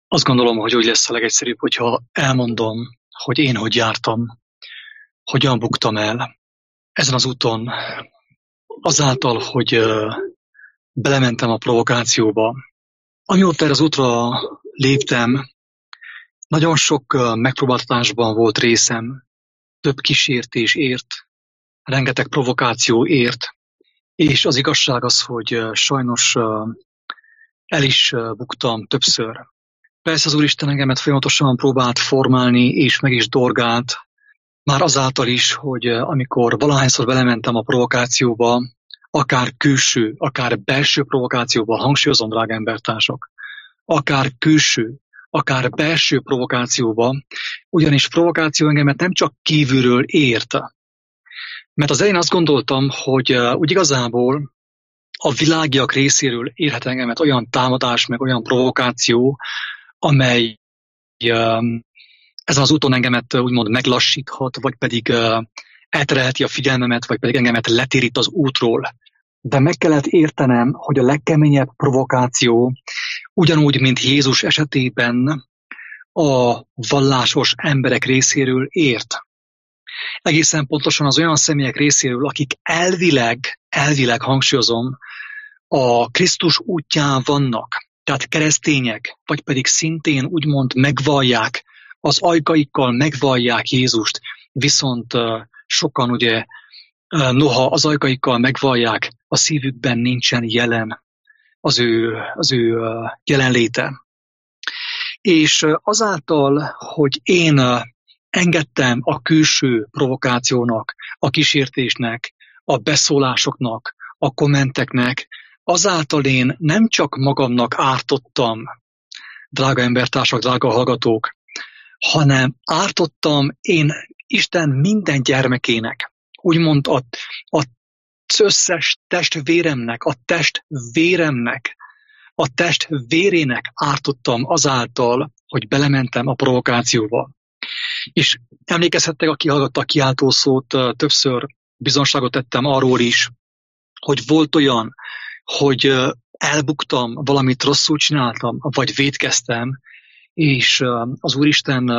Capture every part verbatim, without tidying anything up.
Azt gondolom, hogy úgy lesz a legegyszerűbb, hogyha elmondom, hogy én hogy jártam, hogyan buktam el ezen az úton, azáltal, hogy ö, belementem a provokációba. Amióta erre az útra léptem, nagyon sok ö, megpróbáltatásban volt részem, több kísértés ért, rengeteg provokáció ért, és az igazság az, hogy ö, sajnos ö, el is ö, buktam többször. Persze az Úristen engemet folyamatosan próbált formálni, és meg is dorgált, már azáltal is, hogy amikor valahányszor belementem a provokációba, akár külső, akár belső provokációba, hangsúlyozom, drága embertársak, akár külső, akár belső provokációba, ugyanis provokáció engemet nem csak kívülről ért. Mert az elején azt gondoltam, hogy úgy igazából a világiak részéről érhet engemet olyan támadás, meg olyan provokáció, amely ezen az úton engemet úgymond meglassíthat, vagy pedig uh, elterelheti a figyelmemet, vagy pedig engemet letérít az útról. De meg kellett értenem, hogy a legkeményebb provokáció, ugyanúgy, mint Jézus esetében, a vallásos emberek részéről ért. Egészen pontosan az olyan személyek részéről, akik elvileg, elvileg hangsúlyozom, a Krisztus útján vannak, tehát keresztények, vagy pedig szintén úgymond megvallják, az ajkaikkal megvallják Jézust, viszont uh, sokan ugye, uh, noha az ajkaikkal megvallják, a szívükben nincsen jelen az ő, az ő uh, jelenléte. És uh, azáltal, hogy én uh, engedtem a külső provokációnak, a kísértésnek, a beszólásoknak, a kommenteknek, azáltal én nem csak magamnak ártottam, drága embertársak, drága hallgatók, hanem ártottam én Isten minden gyermekének, úgymond a, a összes testvéremnek, a testvéremnek, a test vérének ártottam azáltal, hogy belementem a provokációba. És emlékezhettek, aki hallgatta a kiáltó szót, többször bizonságot tettem arról is, hogy volt olyan, hogy elbuktam, valamit rosszul csináltam, vagy vétkeztem, és az Úristen,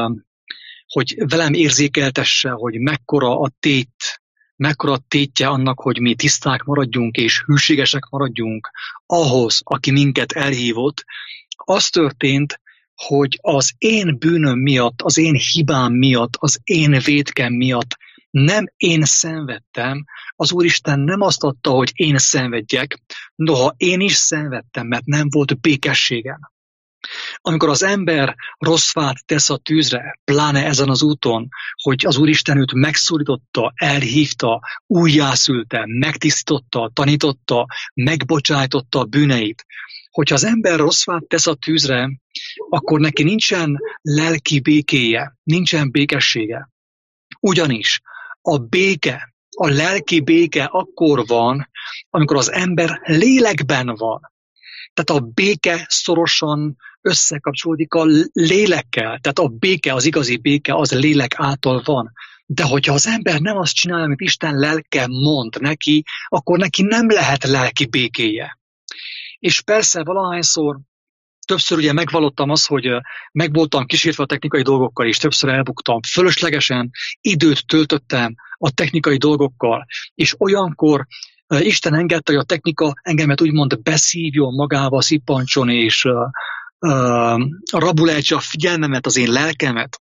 hogy velem érzékeltesse, hogy mekkora a tét, mekkora a tétje annak, hogy mi tiszták maradjunk és hűségesek maradjunk ahhoz, aki minket elhívott. Az történt, hogy az én bűnöm miatt, az én hibám miatt, az én vétkem miatt nem én szenvedtem, az Úristen nem azt adta, hogy én szenvedjek, noha én is szenvedtem, mert nem volt békességem. Amikor az ember rossz fát tesz a tűzre, pláne ezen az úton, hogy az Úristen őt megszólította, elhívta, újjászülte, megtisztította, tanította, megbocsájtotta a bűneit, hogyha az ember rossz fát tesz a tűzre, akkor neki nincsen lelki békéje, nincsen békessége. Ugyanis a béke, a lelki béke akkor van, amikor az ember lélekben van. Tehát a béke szorosan összekapcsolódik a lélekkel. Tehát a béke, az igazi béke, az lélek által van. De hogyha az ember nem azt csinálja, amit Isten lelke mond neki, akkor neki nem lehet lelki békéje. És persze valahányszor, többször ugye megvallottam azt, hogy meg voltam kísértve a technikai dolgokkal, és többször elbuktam. Fölöslegesen időt töltöttem a technikai dolgokkal, és olyankor Isten engedte, hogy a technika engemet úgymond beszívjon magába, szippancson, és uh, uh, rabulejtse a figyelmemet, az én lelkemet.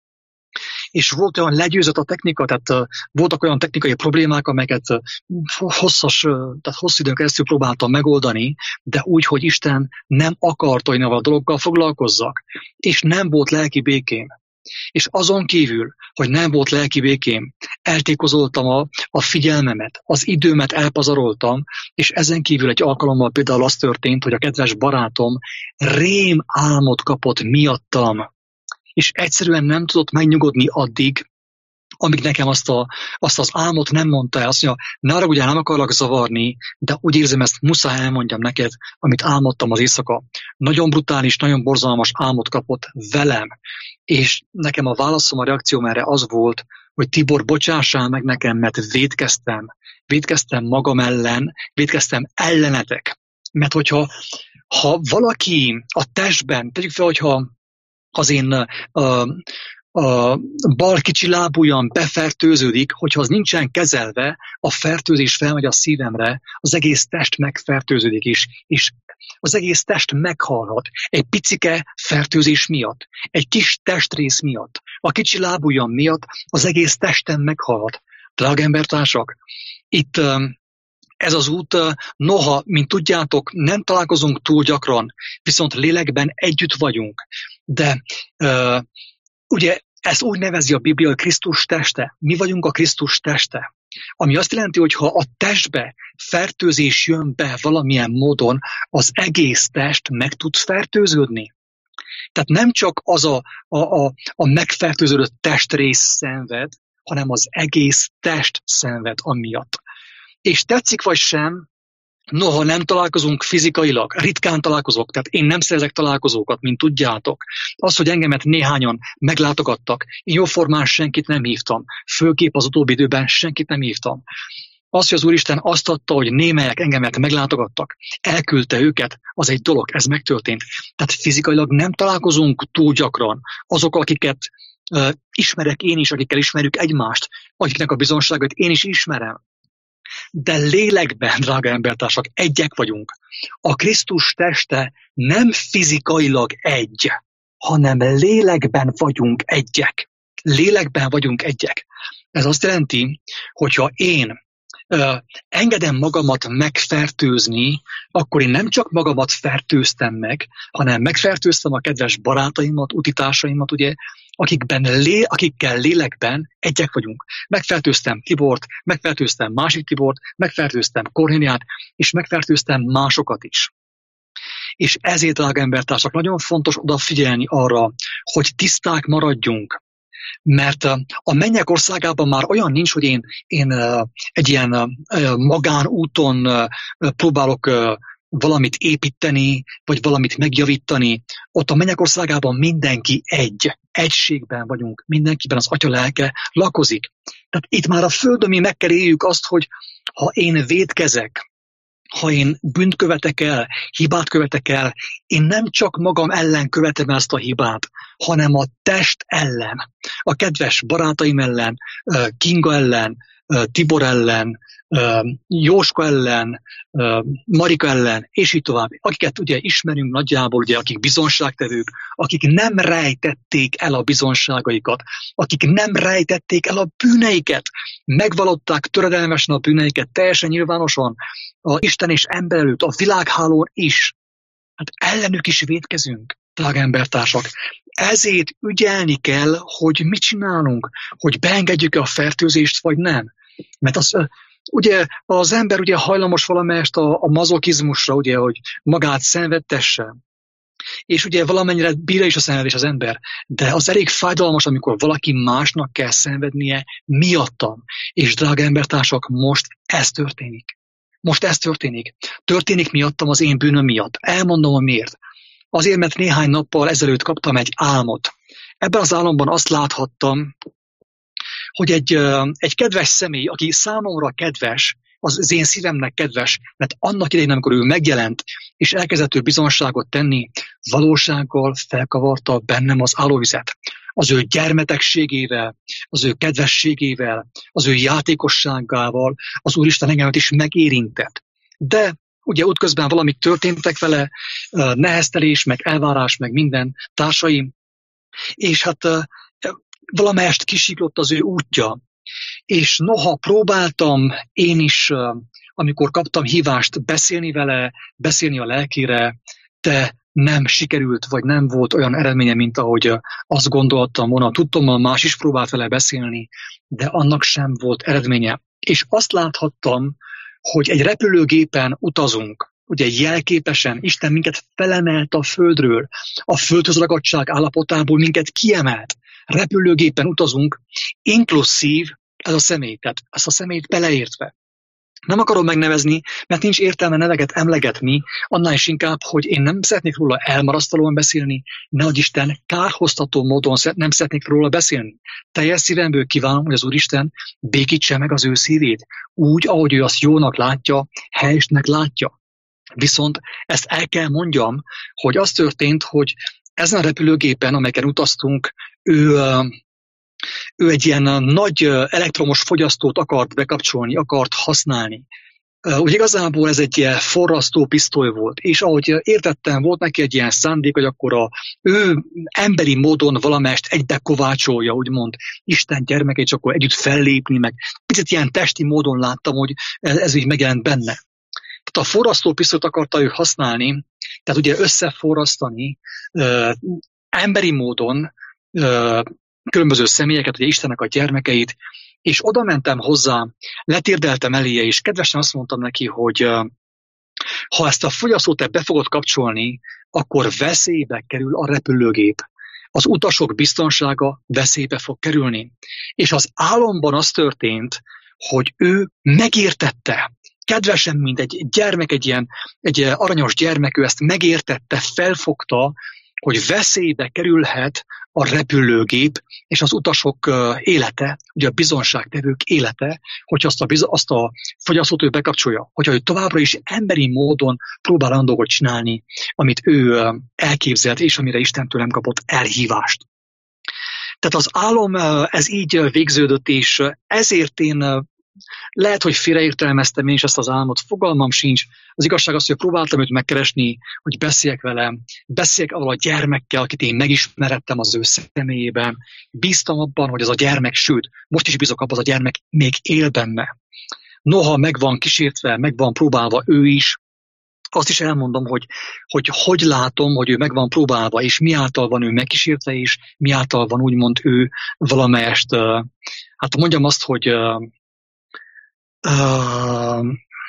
És volt olyan legyőzött a technika, tehát uh, voltak olyan technikai problémák, amelyeket uh, hosszas, uh, tehát hosszú időn keresztül próbáltam megoldani, de úgy, hogy Isten nem akart, hogy a dologgal foglalkozzak. És nem volt lelki békém. És azon kívül, hogy nem volt lelki békém, eltékozoltam a, a figyelmemet, az időmet elpazaroltam, és ezen kívül egy alkalommal például az történt, hogy a kedves barátom rém álmot kapott miattam, és egyszerűen nem tudott megnyugodni addig, amíg nekem azt, a, azt az álmot nem mondta el. Azt mondja, ne arra ugye nem akarlak zavarni, de úgy érzem, ezt muszáj elmondjam neked, amit álmodtam az éjszaka. Nagyon brutális, nagyon borzalmas álmot kapott velem. És nekem a válaszom, a reakcióm erre az volt, hogy Tibor, bocsássál meg nekem, mert vétkeztem. Vétkeztem magam ellen, vétkeztem ellenetek. Mert hogyha ha valaki a testben, tegyük fel, hogyha az én uh, a bal kicsi lábujjam befertőződik, hogyha az nincsen kezelve, a fertőzés felmegy a szívemre, az egész test megfertőződik is, és az egész test meghalhat egy picike fertőzés miatt, egy kis testrész miatt, a kicsi lábujjam miatt az egész testem meghalhat. Drága embertársak, itt ez az út, noha, mint tudjátok, nem találkozunk túl gyakran, viszont lélekben együtt vagyunk, de uh, ugye ezt úgy nevezi a Biblia, hogy Krisztus teste. Mi vagyunk a Krisztus teste. Ami azt jelenti, hogy ha a testbe fertőzés jön be valamilyen módon, az egész test meg tud fertőződni. Tehát nem csak az a, a, a, a megfertőződött testrész szenved, hanem az egész test szenved amiatt. És tetszik vagy sem, noha nem találkozunk fizikailag, ritkán találkozok, tehát én nem szerzek találkozókat, mint tudjátok. Az, hogy engemet néhányan meglátogattak, én jóformán senkit nem hívtam, főképp az utóbbi időben senkit nem hívtam. Az, hogy az Úristen azt adta, hogy némelyek engemet meglátogattak, elküldte őket, az egy dolog, ez megtörtént. Tehát fizikailag nem találkozunk túl gyakran azokkal, akiket uh, ismerek én is, akikkel ismerjük egymást, akiknek a bizonságot én is ismerem. De lélekben, drága embertársak, egyek vagyunk. A Krisztus teste nem fizikailag egy, hanem lélekben vagyunk egyek. Lélekben vagyunk egyek. Ez azt jelenti, hogyha én ö, engedem magamat megfertőzni, akkor én nem csak magamat fertőztem meg, hanem megfertőztem a kedves barátaimat, utitársaimat, ugye, akikben lé, akikkel lélekben egyek vagyunk. Megfertőztem Tibort, megfertőztem másik Tibort, megfertőztem Kornéliát, és megfertőztem másokat is. És ezért, drága embertársak, nagyon fontos odafigyelni arra, hogy tiszták maradjunk. Mert a mennyek országában már olyan nincs, hogy én, én egy ilyen magánúton próbálok valamit építeni, vagy valamit megjavítani. Ott a mennyek országában mindenki egy. Egységben vagyunk. Mindenkiben az Atya lelke lakozik. Tehát itt már a földön mi meg kell éljük azt, hogy ha én vétkezek, ha én bűnt követek el, hibát követek el, én nem csak magam ellen követem ezt a hibát, hanem a test ellen, a kedves barátaim ellen, Kinga ellen, Tibor ellen, Jóska ellen, Marika ellen, és így tovább. Akiket ugye ismerünk nagyjából, ugye, akik bizonságtevők, akik nem rejtették el a bizonságaikat, akik nem rejtették el a bűneiket, megvalották töredelmesen a bűneiket, teljesen nyilvánosan, a Isten és ember előtt, a világhálón is. Hát ellenük is vétkezünk, drága embertársak. Ezért ügyelni kell, hogy mit csinálunk, hogy beengedjük-e a fertőzést, vagy nem. Mert az, ugye az ember ugye hajlamos valamelyest a, a mazokizmusra, ugye, hogy magát szenvedtesse. És ugye valamennyire bírja is a szenvedés az ember, de az elég fájdalmas, amikor valaki másnak kell szenvednie miattam. És drága embertársak, most ez történik. Most ez történik. Történik miattam az én bűnöm miatt. Elmondom, a miért. Azért, mert néhány nappal ezelőtt kaptam egy álmot. Ebben az álomban azt láthattam, hogy egy, egy kedves személy, aki számomra kedves, az, az én szívemnek kedves, mert annak idején, amikor ő megjelent, és elkezdett ő bizonságot tenni, valósággal felkavarta bennem az állóvizet. Az ő gyermetegségével, az ő kedvességével, az ő játékosságával az Úristen engemet is megérintett. De ugye útközben valamik történtek vele, neheztelés, meg elvárás, meg minden társaim, és hát valamelyest kisiklott az ő útja. És noha próbáltam én is, amikor kaptam hívást beszélni vele, beszélni a lelkére, de nem sikerült, vagy nem volt olyan eredménye, mint ahogy azt gondoltam volna. Tudtam, hogy más is próbált vele beszélni, de annak sem volt eredménye. És azt láthattam, hogy egy repülőgépen utazunk, ugye jelképesen Isten minket felemelt a földről, a földhöz ragadtság állapotából minket kiemelt. Repülőgépen utazunk, inkluszív ez a személy, tehát ezt a személyt beleértve. Nem akarom megnevezni, mert nincs értelme neveket emlegetni, annál is inkább, hogy én nem szeretnék róla elmarasztalóan beszélni, nehogy Isten kárhoztató módon nem szeretnék róla beszélni. Teljes szívemből kívánom, hogy az Úristen békítse meg az ő szívét, úgy, ahogy ő azt jónak látja, helyesnek látja. Viszont ezt el kell mondjam, hogy az történt, hogy ezen a repülőgépen, amelyeken utaztunk, ő, ő egy ilyen nagy elektromos fogyasztót akart bekapcsolni, akart használni. Úgy igazából ez egy ilyen forrasztó pisztoly volt, és ahogy értettem, volt neki egy ilyen szándék, hogy akkor a, ő emberi módon valamelyest egybe kovácsolja, úgymond Isten gyermeke, és akkor együtt fellépni, meg picit ilyen testi módon láttam, hogy ez, ez így megjelent benne. Tehát a forrasztó pisztolyt akarta ő használni, tehát ugye összeforrasztani ö, emberi módon ö, különböző személyeket, ugye Istennek a gyermekeit, és oda mentem hozzá, letérdeltem eléje, és kedvesen azt mondtam neki, hogy uh, ha ezt a fogyasztót te be fogod kapcsolni, akkor veszélybe kerül a repülőgép. Az utasok biztonsága veszélybe fog kerülni. És az álomban az történt, hogy ő megértette, kedvesen, mint egy gyermek, egy ilyen egy aranyos gyermek, ő ezt megértette, felfogta, hogy veszélybe kerülhet a repülőgép és az utasok élete, ugye a bizonságtevők élete, hogyha azt a, biz- azt a fogyasztót ő bekapcsolja, hogyha ő továbbra is emberi módon próbál olyan dolgot csinálni, amit ő elképzelt, és amire Istentől nem kapott elhívást. Tehát az álom ez így végződött, és ezért én lehet, hogy félreértelmeztem én is ezt az álmot, fogalmam sincs. Az igazság az, hogy próbáltam őt megkeresni, hogy beszéljek vele, beszéljek avval a gyermekkel, akit én megismerettem az ő személyében. Bíztam abban, hogy az a gyermek, sőt, most is bízok abban, az a gyermek még él benne. Noha meg van kísértve, meg van próbálva ő is, azt is elmondom, hogy, hogy hogy látom, hogy ő meg van próbálva, és miáltal van ő megkísértve, és miáltal van úgymond ő valamelyest, hát mondjam azt, hogy Uh,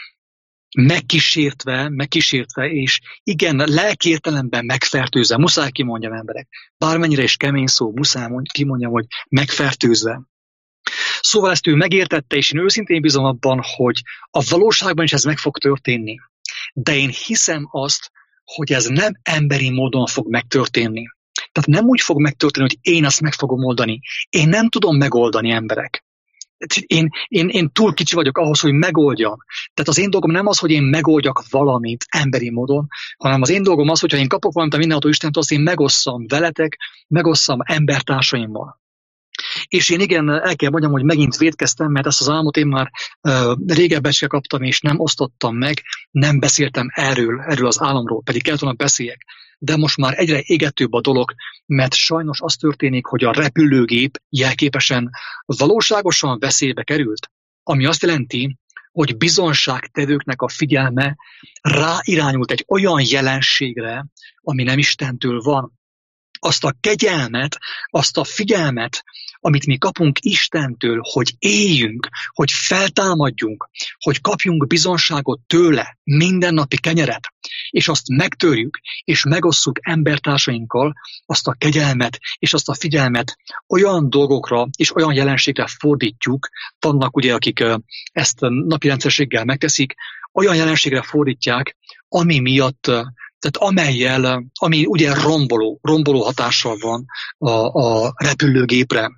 megkísértve, megkísértve, és igen, lelki értelemben megfertőzve, muszáj kimondjam emberek, bármennyire is kemény szó, muszáj kimondjam, hogy megfertőzve. Szóval ezt ő megértette, és én őszintén bízom abban, hogy a valóságban is ez meg fog történni. De én hiszem azt, hogy ez nem emberi módon fog megtörténni. Tehát nem úgy fog megtörténni, hogy én azt meg fogom oldani. Én nem tudom megoldani, emberek. Én, én, én túl kicsi vagyok ahhoz, hogy megoldjam. Tehát az én dolgom nem az, hogy én megoldjak valamit emberi módon, hanem az én dolgom az, hogyha én kapok valamit a mindenható Istentől, azt én megosszam veletek, megosszam embertársaimmal. És én igen, el kell mondjam, hogy megint vétkeztem, mert ezt az álmot én már uh, régebben kaptam, és nem osztottam meg, nem beszéltem erről, erről az álomról, pedig kellett volna beszéljek. De most már egyre égetőbb a dolog, mert sajnos az történik, hogy a repülőgép jelképesen valóságosan veszélybe került. Ami azt jelenti, hogy bizonságtevőknek a figyelme ráirányult egy olyan jelenségre, ami nem Istentől van. Azt a kegyelmet, azt a figyelmet, amit mi kapunk Istentől, hogy éljünk, hogy feltámadjunk, hogy kapjunk bizonságot tőle, mindennapi kenyeret, és azt megtörjük, és megosszuk embertársainkkal, azt a kegyelmet és azt a figyelmet olyan dolgokra és olyan jelenségre fordítjuk, vannak ugye, akik ezt napi rendszerességgel megteszik, olyan jelenségre fordítják, ami miatt, tehát amellyel, ami ugye romboló, romboló hatással van a, a repülőgépre.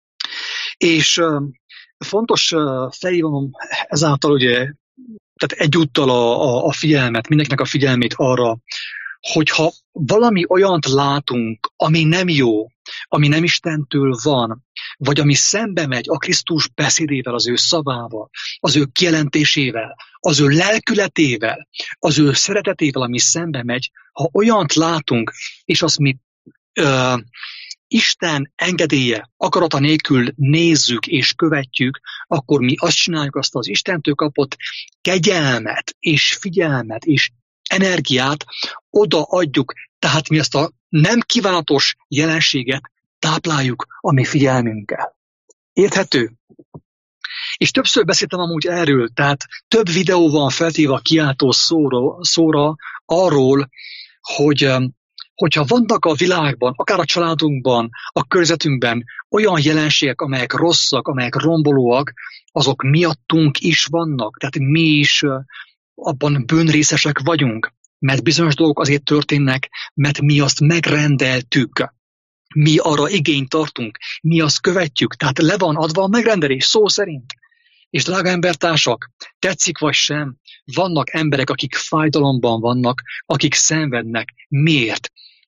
És uh, fontos uh, felhívom ezáltal ugye, tehát egyúttal a, a, a figyelmet, mindenkinek a figyelmét arra, hogyha valami olyant látunk, ami nem jó, ami nem Istentől van, vagy ami szembe megy a Krisztus beszédével, az ő szavával, az ő kijelentésével, az ő lelkületével, az ő szeretetével, ami szembe megy, ha olyant látunk, és azt mi ö, Isten engedélye, akarata nélkül nézzük és követjük, akkor mi azt csináljuk, azt az Istentől kapott kegyelmet és figyelmet és energiát odaadjuk, tehát mi ezt a nem kívánatos jelenséget tápláljuk a mi figyelmünkkel. Érthető? És többször beszéltem amúgy erről, tehát több videó van feltéve a kiáltó szóra, szóra arról, hogy hogyha vannak a világban, akár a családunkban, a környezetünkben olyan jelenségek, amelyek rosszak, amelyek rombolóak, azok miattunk is vannak. Tehát mi is abban bűnrészesek vagyunk, mert bizonyos dolgok azért történnek, mert mi azt megrendeltük. Mi arra igényt tartunk, mi azt követjük, tehát le van adva a megrendelés szó szerint. És drága embertársak, tetszik vagy sem, vannak emberek, akik fájdalomban vannak, akik szenvednek. Miért?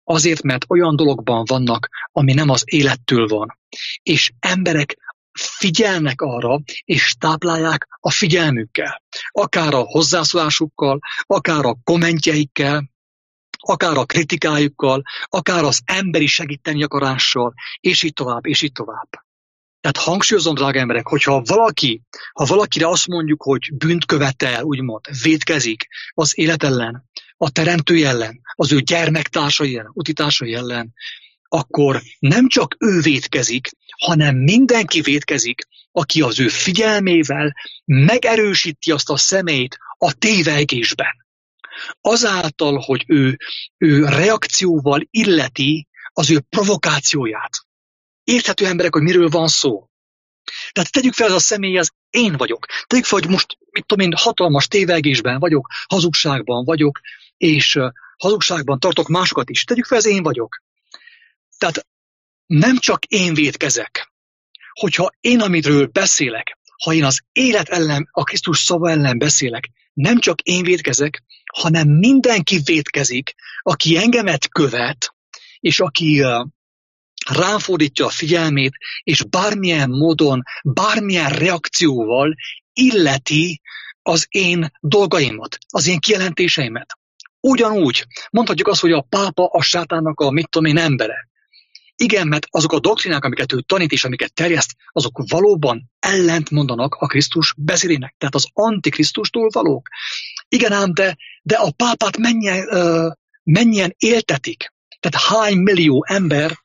Azért, mert olyan dologban vannak, ami nem az élettől van. És emberek figyelnek arra, és táplálják a figyelmükkel. Akár a hozzászólásukkal, akár a kommentjeikkel, akár a kritikájukkal, akár az emberi segíteni akarással, és így tovább, és így tovább. Tehát hangsúlyozom, drága emberek, hogyha valaki, ha valakire azt mondjuk, hogy bűnt követel, úgymond, vétkezik az élet ellen, a teremtő ellen, az ő gyermektársai ellen, utitársai ellen, akkor nem csak ő vétkezik, hanem mindenki vétkezik, aki az ő figyelmével megerősíti azt a személyt a tévegésben. Azáltal, hogy ő, ő reakcióval illeti az ő provokációját. Érthető emberek, hogy miről van szó. Tehát tegyük fel, ez a személy, az én vagyok. Tegyük fel, hogy most, mit tudom én, hatalmas tévegésben vagyok, hazugságban vagyok, és uh, hazugságban tartok másokat is. Tegyük fel, ez én vagyok. Tehát nem csak én vétkezek. Hogyha én, amiről beszélek, ha én az élet ellen, a Krisztus szava ellen beszélek, nem csak én vétkezek, hanem mindenki vétkezik, aki engemet követ, és aki uh, rám fordítja a figyelmét, és bármilyen módon, bármilyen reakcióval illeti az én dolgaimat, az én kijelentéseimet. Ugyanúgy mondhatjuk azt, hogy a pápa a sátánnak a mit tudom én embere. Igen, mert azok a doktrinák, amiket ő tanít és amiket terjeszt, azok valóban ellent mondanak a Krisztus beszédének, tehát az antikrisztustól valók. Igen ám, de, de a pápát mennyien, uh, mennyien éltetik. Tehát hány millió ember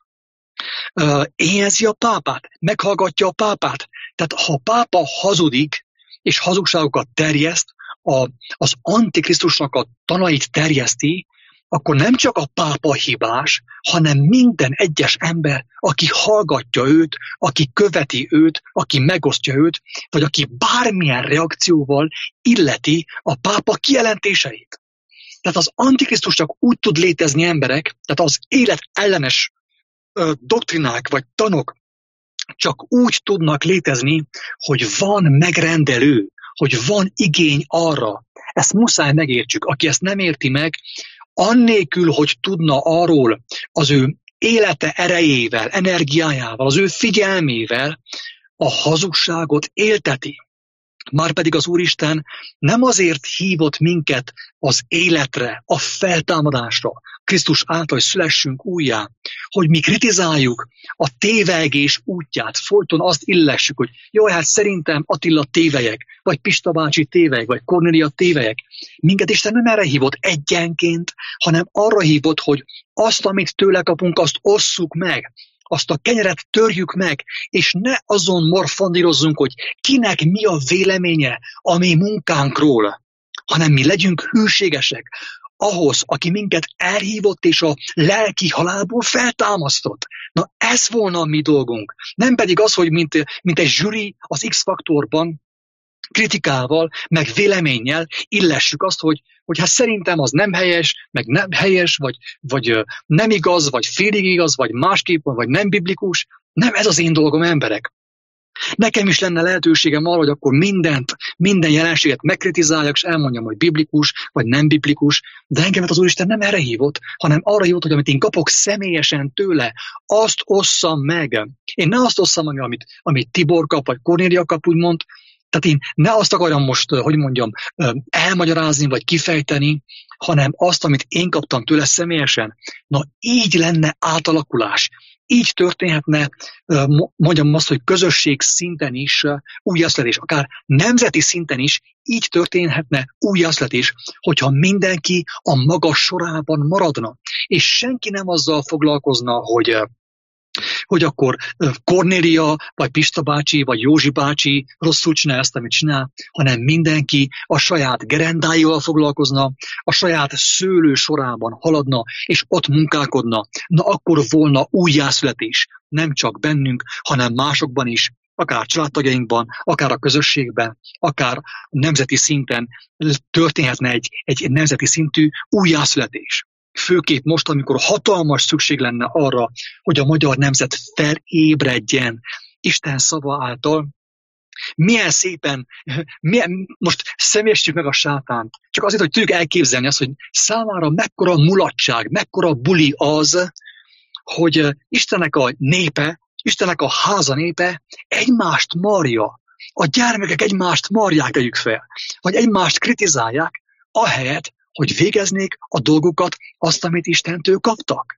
uh, éhezi a pápát, meghallgatja a pápát. Tehát ha a pápa hazudik és hazugságokat terjeszt, a, az antikrisztusnak a tanait terjeszti, akkor nem csak a pápa hibás, hanem minden egyes ember, aki hallgatja őt, aki követi őt, aki megosztja őt, vagy aki bármilyen reakcióval illeti a pápa kijelentéseit. Tehát az antikrisztus csak úgy tud létezni emberek, tehát az élet ellenes ö, doktrinák vagy tanok csak úgy tudnak létezni, hogy van megrendelő, hogy van igény arra. Ezt muszáj megértsük. Aki ezt nem érti meg, annélkül, hogy tudna arról az ő élete erejével, energiájával, az ő figyelmével a hazugságot élteti. Márpedig az Úristen nem azért hívott minket az életre, a feltámadásra, Krisztus által, hogy szülessünk újjá, hogy mi kritizáljuk a tévegés útját, folyton azt illessük, hogy jaj, hát szerintem Attila tévelyek, vagy Pista bácsi tévelyek, vagy Kornélia tévelyek. Minket Isten nem erre hívott egyenként, hanem arra hívott, hogy azt, amit tőle kapunk, azt osszuk meg, azt a kenyeret törjük meg, és ne azon morfondírozzunk, hogy kinek mi a véleménye a mi munkánkról, hanem mi legyünk hűségesek ahhoz, aki minket elhívott és a lelki halálból feltámasztott. Na ez volna a mi dolgunk. Nem pedig az, hogy mint, mint egy zsűri az X-faktorban kritikával, meg véleménnyel illessük azt, hogy, hogy hát szerintem az nem helyes, meg nem helyes, vagy, vagy nem igaz, vagy félig igaz, vagy másképp, vagy nem biblikus. Nem ez az én dolgom, emberek. Nekem is lenne lehetőségem arra, hogy akkor mindent, minden jelenséget megkritizáljak, és elmondjam, hogy biblikus, vagy nem biblikus, de engemet az Úristen nem erre hívott, hanem arra hívott, hogy amit én kapok személyesen tőle, azt osszam meg. Én ne azt osszam meg, amit, amit Tibor kap, vagy Kornélia kap, úgymond. Tehát én ne azt akarom most, hogy mondjam, elmagyarázni, vagy kifejteni, hanem azt, amit én kaptam tőle személyesen. Na, így lenne átalakulás. Így történhetne, mondjam azt, hogy közösség szinten is újjászületés, akár nemzeti szinten is így történhetne újjászületés, hogyha mindenki a maga sorában maradna. És senki nem azzal foglalkozna, hogy hogy akkor Kornélia, vagy Pista bácsi, vagy Józsi bácsi rosszul csinál ezt, amit csinál, hanem mindenki a saját gerendáival foglalkozna, a saját szőlő sorában haladna, és ott munkálkodna. Na akkor volna újjászületés, nem csak bennünk, hanem másokban is, akár családtagjainkban, akár a közösségben, akár nemzeti szinten történhetne egy, egy nemzeti szintű újjászületés. Főképp most, amikor hatalmas szükség lenne arra, hogy a magyar nemzet felébredjen Isten szava által, Milyen szépen, milyen, most személyesítjük meg a sátánt, csak azért, hogy tudjuk elképzelni azt, hogy számára mekkora mulatság, mekkora buli az, hogy Istennek a népe, Istennek a háza népe egymást marja. A gyermekek egymást marják, tegyük fel, vagy egymást kritizálják, ahelyett, hogy végeznék a dolgukat, azt, amit Istentől kaptak.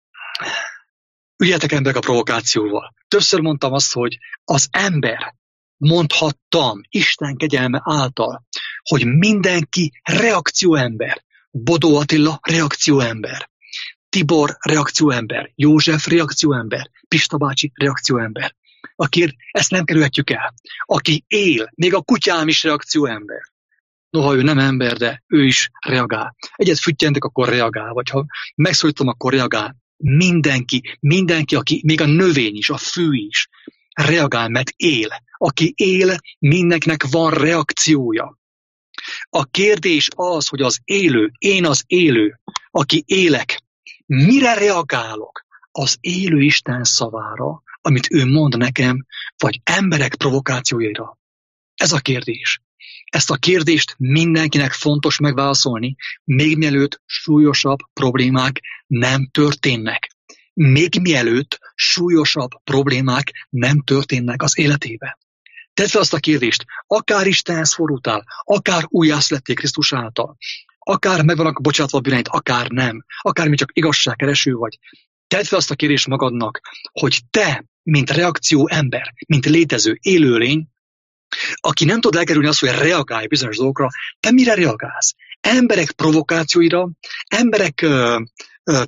Ügyeljetek emberek a provokációval. Többször mondtam azt, hogy az ember, mondhattam Isten kegyelme által, hogy mindenki reakcióember. Bodó Attila reakcióember. Tibor reakcióember. József reakcióember. Pista bácsi reakcióember. Aki ezt nem kerülhetjük el. Aki él, még a kutyám is reakcióember. Noha ő nem ember, de ő is reagál. Egyet füttyentek, akkor reagál. Vagy ha megszólítom, akkor reagál. Mindenki, mindenki, aki, még a növény is, a fű is, reagál, mert él. Aki él, mindenkinek van reakciója. A kérdés az, hogy az élő, én az élő, aki élek, mire reagálok? Az élő Isten szavára, amit ő mond nekem, vagy emberek provokációira? Ez a kérdés. Ezt a kérdést mindenkinek fontos megválaszolni, még mielőtt súlyosabb problémák nem történnek. Még mielőtt súlyosabb problémák nem történnek az életében. Tedd fel azt a kérdést, akár Istenhez fordultál, akár újjászülettél Krisztus által, akár meg vannak bocsátva a bűneid, akár nem, akár mi csak igazságkereső vagy. Tedd fel azt a kérdést magadnak, hogy te, mint reakció ember, mint létező élőlény, aki nem tud elkerülni azt, hogy reagálj bizonyos dolgokra, te mire reagálsz? Emberek provokációira, emberek ö, ö,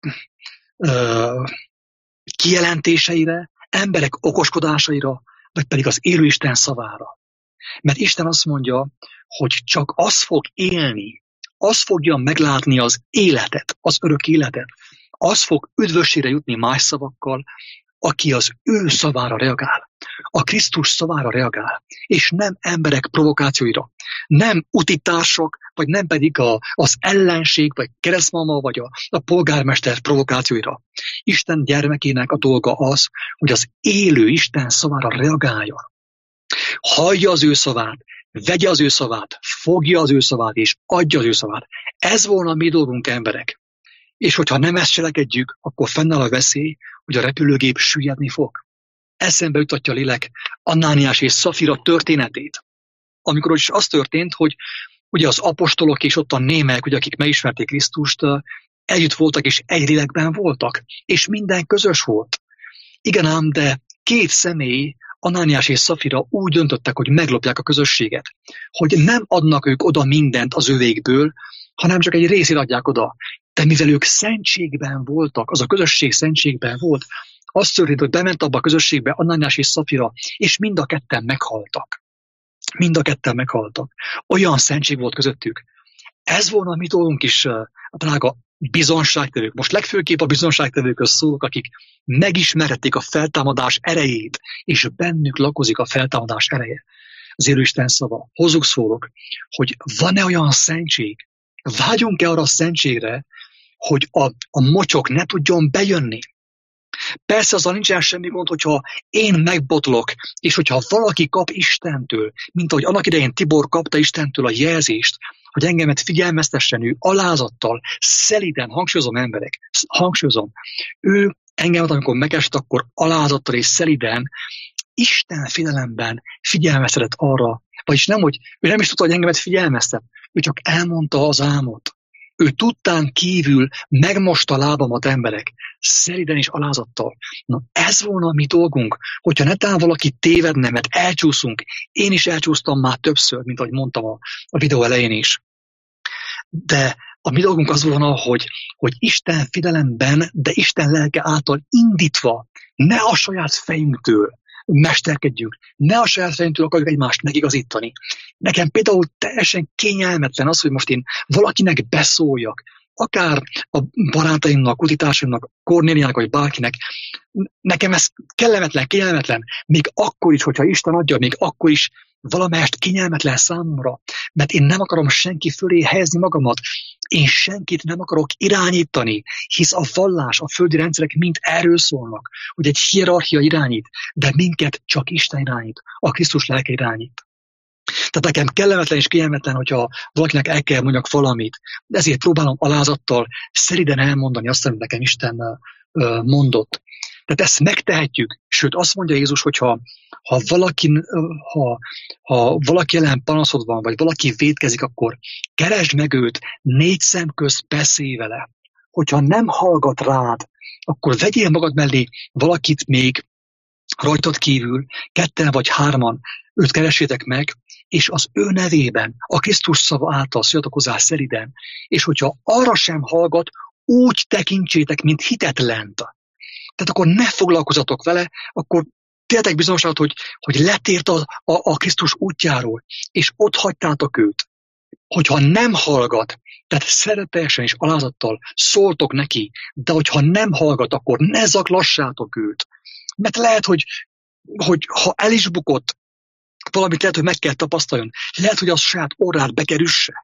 ö, kijelentéseire, emberek okoskodásaira, vagy pedig az élő Isten szavára. Mert Isten azt mondja, hogy csak az fog élni, az fogja meglátni az életet, az örök életet, az fog üdvösségre jutni más szavakkal, aki az ő szavára reagál, a Krisztus szavára reagál, és nem emberek provokációira, nem utitársak, vagy nem pedig a, az ellenség, vagy keresztmama, vagy a, a polgármester provokációira. Isten gyermekének a dolga az, hogy az élő Isten szavára reagáljon. Hallja az ő szavát, vegye az ő szavát, fogja az ő szavát, és adja az ő szavát. Ez volna a mi dolgunk, emberek. És hogyha nem ezt cselekedjük, akkor fennáll a veszély, hogy a repülőgép süllyedni fog. Eszembe jutatja a lélek Anániás és Szafira történetét. Amikor is az történt, hogy ugye az apostolok és ott a némek, ugye, akik megismerték Krisztust, együtt voltak és egy lélekben voltak, és minden közös volt. Igen ám, de két személy, Anániás és Szafira úgy döntöttek, hogy meglopják a közösséget, hogy nem adnak ők oda mindent az övékből, hanem csak egy részét adják oda. De mivel ők szentségben voltak, az a közösség szentségben volt, az történt, hogy bement abba a közösségbe Anániás és Szafira, és mind a ketten meghaltak. Mind a ketten meghaltak. Olyan szentség volt közöttük. Ez volna a mi dolgunk is, a drága bizonságtevők. Most legfőképp a bizonságtevőköz szólok, akik megismerhették a feltámadás erejét, és bennük lakozik a feltámadás ereje. Az élő Isten szava. Hozzuk szólok, hogy van-e olyan szentség, vágyunk-e arra a szentségre, hogy a, a mocsok ne tudjon bejönni. Persze azzal nincsen semmi gond, hogyha én megbotlok, és hogyha valaki kap Istentől, mint ahogy annak idején Tibor kapta Istentől a jelzést, hogy engemet figyelmeztessen, ő alázattal, szelíden, hangsúlyozom emberek, hangsúlyozom, ő engemet, amikor megesett, akkor alázattal és szelíden, Isten figyelemben figyelmeztetett arra, vagyis nem, hogy ő nem is tudta, hogy engemet figyelmeztet, ő csak elmondta az álmot. Ő tudtán kívül megmosta lábamat, emberek, szelíden és alázattal. Na ez volna a mi dolgunk, hogyha netán valaki tévedne, mert elcsúszunk. Én is elcsúsztam már többször, mint ahogy mondtam a, a videó elején is. De a mi dolgunk az volna, hogy, hogy Isten figyelemben, de Isten lelke által indítva, ne a saját fejünktől mesterkedjünk, ne a saját fejünktől akarjuk egymást megigazítani. Nekem például teljesen kényelmetlen az, hogy most én valakinek beszóljak, akár a barátaimnak, utitársaimnak, Kornéliának, vagy bárkinek, nekem ez kellemetlen, kényelmetlen, még akkor is, hogyha Isten adja, még akkor is valamelyest kényelmetlen számomra, mert én nem akarom senki fölé helyezni magamat. Én senkit nem akarok irányítani, hisz a vallás, a földi rendszerek mind erről szólnak, hogy egy hierarchia irányít, de minket csak Isten irányít, a Krisztus lelke irányít. Tehát nekem kellemetlen és kényelmetlen, hogyha valakinek el kell mondjak valamit, de ezért próbálom alázattal, szeriden elmondani azt, amit nekem Isten mondott. Tehát ezt megtehetjük, sőt azt mondja Jézus, hogyha ha valaki, ha, ha valaki ellen panaszod van, vagy valaki vétkezik, akkor keresd meg őt, négy szem közt beszélj vele. Hogyha nem hallgat rád, akkor vegyél magad mellé valakit még rajtad kívül, ketten vagy hárman, őt keresétek meg, és az ő nevében, a Krisztus szava által szóljatok hozzá szeriden, és hogyha arra sem hallgat, úgy tekintsétek, mint hitetlent. Tehát akkor ne foglalkozatok vele, akkor tényleg bizonyosat, hogy, hogy letért a, a, a Krisztus útjáról, és ott hagytátok őt. Hogyha nem hallgat, tehát szeretetesen és alázattal szóltok neki, de hogyha nem hallgat, akkor ne zaklassátok őt. Mert lehet, hogy, hogy ha el is bukott, valamit lehet, hogy meg kell tapasztaljon. Lehet, hogy az saját orrát bekerüsse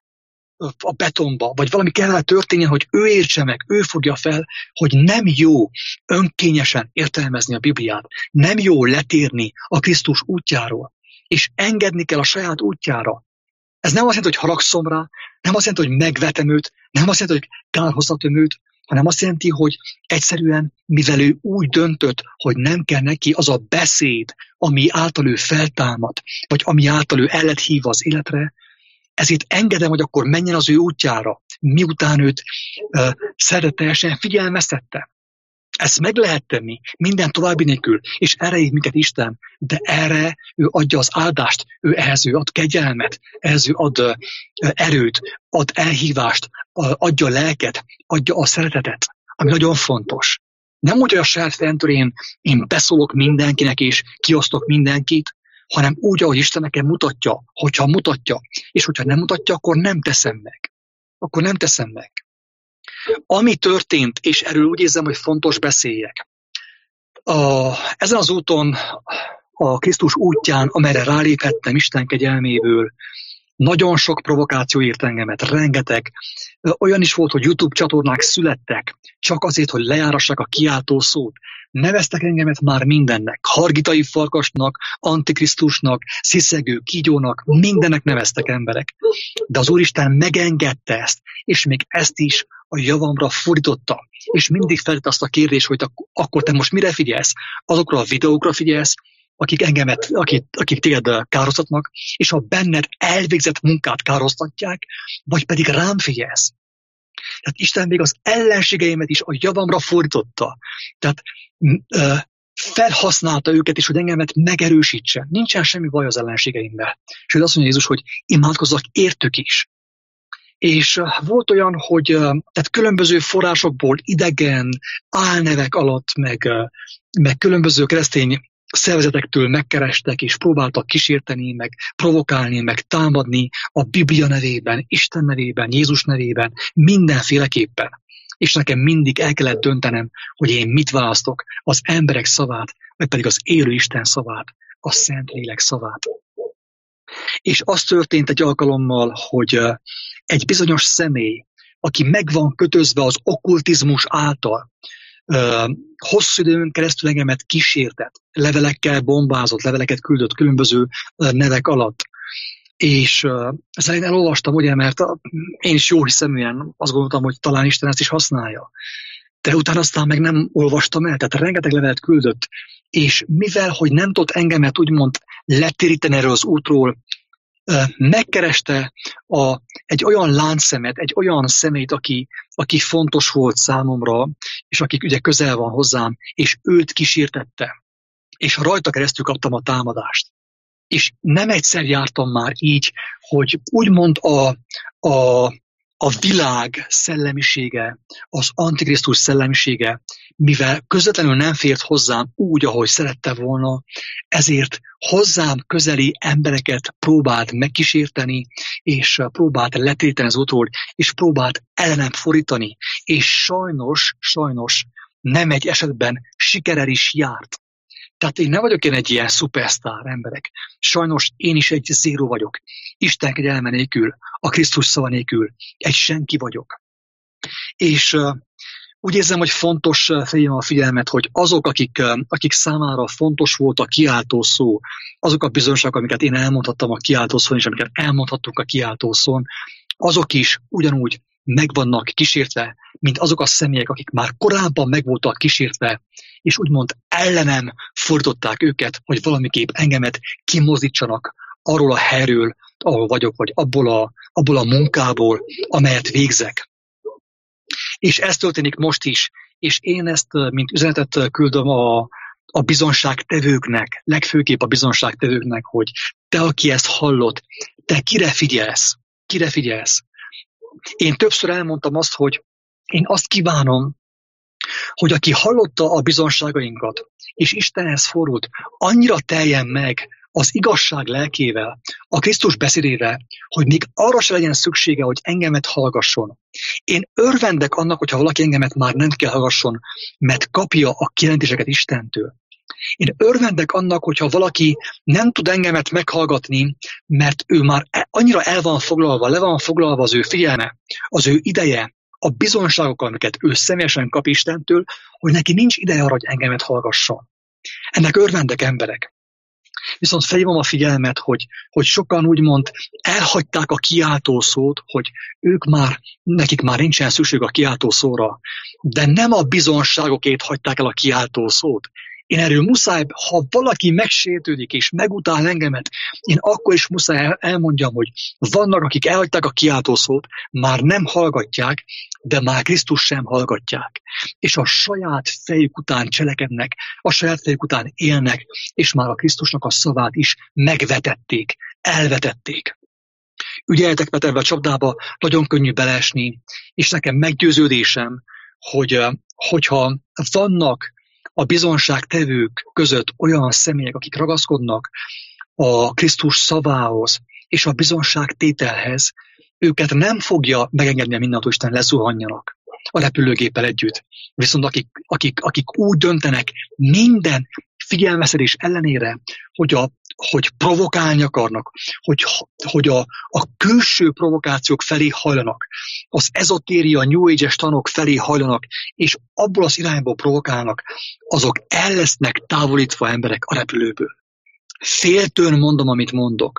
a betonba, vagy valami kellene történjen, hogy ő értse meg, ő fogja fel, hogy nem jó önkényesen értelmezni a Bibliát, nem jó letérni a Krisztus útjáról, és engedni kell a saját útjára. Ez nem azt jelenti, hogy haragszom rá, nem azt jelenti, hogy megvetem őt, nem azt jelenti, hogy kárhoztatom őt, hanem azt jelenti, hogy egyszerűen, mivel ő úgy döntött, hogy nem kell neki az a beszéd, ami által ő feltámad, vagy ami által ő el lett hívva az életre, ezért engedem, hogy akkor menjen az ő útjára, miután őt uh, szeretetesen figyelmeztette. Ezt meg lehet tenni, minden további nélkül, és erre hív minket Isten, de erre ő adja az áldást, ő ehhez ő ad kegyelmet, ehhez ő ad uh, erőt, ad elhívást, uh, adja a lelket, adja a szeretetet, ami nagyon fontos. Nem úgy, hogy a saját fejemtől én beszólok mindenkinek, és kiosztok mindenkit, hanem úgy, ahogy Isten nekem mutatja, hogyha mutatja, és hogyha nem mutatja, akkor nem teszem meg. Akkor nem teszem meg. Ami történt, és erről úgy érzem, hogy fontos beszéljek. A, ezen az úton, a Krisztus útján, amelyre ráléphettem Isten kegyelméből, nagyon sok provokáció ért engemet, rengeteg. Olyan is volt, hogy YouTube csatornák születtek, csak azért, hogy lejárassák a kiáltó szót. Neveztek engemet már mindennek, hargitai farkasnak, antikrisztusnak, sziszegő kígyónak, mindennek neveztek emberek. De az Úristen megengedte ezt, és még ezt is a javamra fordította. És mindig feltett azt a kérdést, hogy akkor te most mire figyelsz? Azokra a videókra figyelsz, akik engemet, akik, akik téged károztatnak, és a benned elvégzett munkát károztatják, vagy pedig rám figyelsz. Tehát Isten még az ellenségeimet is a javamra fordította. Tehát ö, felhasználta őket is, hogy engemet megerősítse. Nincsen semmi baj az ellenségeimmel. Sőt, azt mondja Jézus, hogy imádkozzak értük is. És uh, volt olyan, hogy uh, tehát különböző forrásokból idegen, álnevek alatt, meg, uh, meg különböző keresztény szervezetektől megkerestek, és próbáltak kísérteni, meg provokálni, meg támadni a Biblia nevében, Isten nevében, Jézus nevében, mindenféleképpen. És nekem mindig el kellett döntenem, hogy én mit választok, az emberek szavát, vagy pedig az élő Isten szavát, a Szentlélek szavát. És az történt egy alkalommal, hogy egy bizonyos személy, aki meg van kötözve az okkultizmus által, hosszú időn keresztül engemet kísértett, levelekkel bombázott, leveleket küldött különböző nevek alatt. És ezt én elolvastam, ugye, mert én is jó hiszeműen azt gondoltam, hogy talán Isten ezt is használja. De utána aztán meg nem olvastam el, tehát rengeteg levelet küldött, és mivel, hogy nem tudott engemet úgymond letéríteni erről az útról, megkereste a, egy olyan láncszemet, egy olyan szemét, aki, aki fontos volt számomra, és aki ugye közel van hozzám, és őt kísértette. És rajta keresztül kaptam a támadást. És nem egyszer jártam már így, hogy úgymond a, a, a világ szellemisége, az antikrisztus szellemisége, mivel közvetlenül nem fért hozzám úgy, ahogy szerette volna, ezért hozzám közeli embereket próbált megkísérteni, és próbált letéteni az útról, és próbált ellenem fordítani, és sajnos, sajnos nem egy esetben sikerrel is járt. Tehát én nem vagyok én egy ilyen szupersztár emberek. Sajnos én is egy zéró vagyok. Isten kegyelme nélkül, a Krisztus szava nélkül egy senki vagyok. És uh, úgy érzem, hogy fontos felhívnom a figyelmet, hogy azok, akik, uh, akik számára fontos volt a kiáltó szó, azok a bizonyságok, amiket én elmondhattam a kiáltó szón, és amiket elmondhattunk a kiáltó szón, azok is ugyanúgy meg vannak kísértve, mint azok a személyek, akik már korábban meg voltak kísértve, és úgymond ellenem fordították őket, hogy valamiképp engemet kimozdítsanak arról a helyről, ahol vagyok, vagy abból a, abból a munkából, amelyet végzek. És ez történik most is, és én ezt, mint üzenetet küldöm a, a bizonságtevőknek, legfőképp a bizonságtevőknek, hogy te, aki ezt hallod, te kire figyelsz? Kire figyelsz? Én többször elmondtam azt, hogy én azt kívánom, hogy aki hallotta a bizonságainkat, és Istenhez fordult, annyira teljen meg az igazság lelkével, a Krisztus beszédével, hogy még arra se legyen szüksége, hogy engemet hallgasson. Én örvendek annak, hogyha valaki engemet már nem kell hallgasson, mert kapja a kijelentéseket Istentől. Én örvendek annak, hogyha valaki nem tud engemet meghallgatni, mert ő már annyira el van foglalva, le van foglalva az ő figyelme, az ő ideje, a bizonságokkal, amiket ő személyesen kap Istentől, hogy neki nincs ideje arra, hogy engemet hallgasson. Ennek örvendek emberek. Viszont felhívom a figyelmet, hogy, hogy sokan úgymond elhagyták a kiáltó szót, hogy ők már, nekik már nincsen szükség a kiáltó szóra, de nem a bizonságokét hagyták el a kiáltó szót. Én erről muszáj, ha valaki megsértődik és megutál engemet, én akkor is muszáj elmondjam, hogy vannak, akik elhagyták a kiáltószót, már nem hallgatják, de már Krisztus sem hallgatják. És a saját fejük után cselekednek, a saját fejük után élnek, és már a Krisztusnak a szavát is megvetették, elvetették. Ügyeljetek, mert ebben a csapdába nagyon könnyű beleesni, és nekem meggyőződésem, hogy hogyha vannak a bizonságtevők között olyan személyek, akik ragaszkodnak a Krisztus szavához és a bizonságtételhez, őket nem fogja megengedni a mindenható Isten lezuhanjanak a repülőgéppel együtt. Viszont akik, akik, akik úgy döntenek minden figyelmeztetés ellenére, hogy, a, hogy provokálni akarnak, hogy, hogy a, a külső provokációk felé hajlanak, az ezotéria, New Age-es tanok felé hajlanak, és abból az irányból provokálnak, azok el lesznek távolítva emberek a repülőből. Féltőn mondom, amit mondok.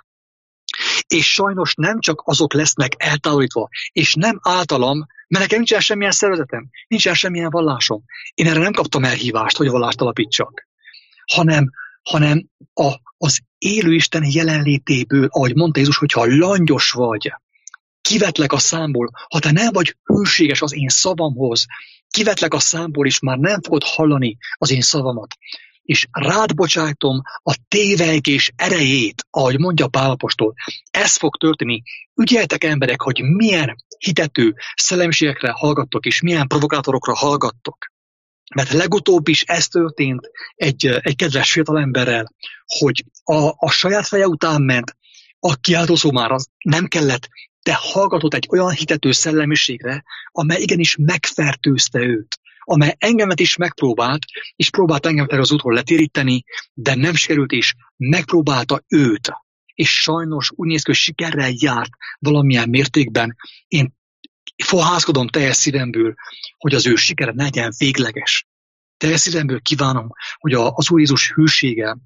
És sajnos nem csak azok lesznek eltávolítva, és nem általam, mert nekem nincsen semmilyen szervezetem, nincsen semmilyen vallásom. Én erre nem kaptam elhívást, hogy vallást alapítsak, hanem, hanem a, az élő Isten jelenlétéből, ahogy mondta Jézus, hogyha langyos vagy, kivetlek a számból, ha te nem vagy hűséges az én szavamhoz, kivetlek a számból, és már nem fogod hallani az én szavamat. És rád bocsájtom a tévegés erejét, ahogy mondja Pál apostol. Ez fog történni. Ügyeljetek emberek, hogy milyen hitető szellemiségekre hallgattok, és milyen provokátorokra hallgattok. Mert legutóbb is ez történt egy, egy kedves fiatalemberrel, hogy a, a saját feje után ment, a kiáltószó már az nem kellett, de hallgatott egy olyan hitető szellemiségre, amely igenis megfertőzte őt, amely engemet is megpróbált, és próbált engemet az útról letéríteni, de nem sikerült, és megpróbálta őt. És sajnos úgy néz ki, hogy sikerrel járt valamilyen mértékben. Én fohászkodom teljes szívemből, hogy az ő sikere ne legyen végleges. Teljes szívemből kívánom, hogy az Úr Jézus hűsége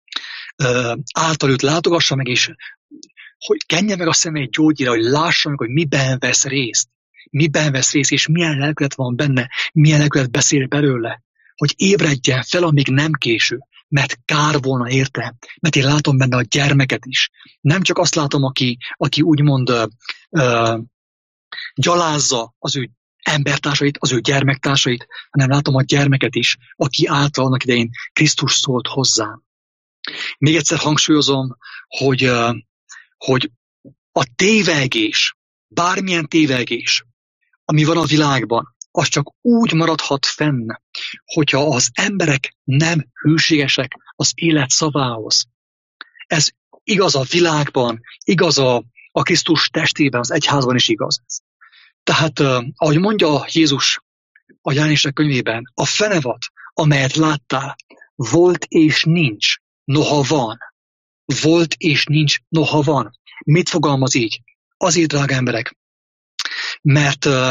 által őt látogassa meg, és hogy kenje meg a szemét gyógyira, hogy lássa meg, hogy miben vesz részt. Miben vesz részt, és milyen lelkület van benne, milyen lelkület beszél belőle. Hogy ébredjen fel, amíg nem késő. Mert kár volna érte. Mert én látom benne a gyermeket is. Nem csak azt látom, aki, aki úgymond uh, uh, gyalázza az ő embertársait, az ő gyermektársait, hanem látom a gyermeket is, aki által annak idején Krisztus szólt hozzám. Még egyszer hangsúlyozom, hogy, uh, hogy a tévegés, bármilyen tévegés, ami van a világban, az csak úgy maradhat fenn, hogyha az emberek nem hűségesek az élet szavához. Ez igaz a világban, igaz a, a Krisztus testében, az egyházban is igaz. Tehát, ahogy mondja Jézus a Jánosság könyvében, a fenevad, amelyet láttál, volt és nincs, noha van. Volt és nincs, noha van. Mit fogalmaz így? Azért, drága emberek, mert uh,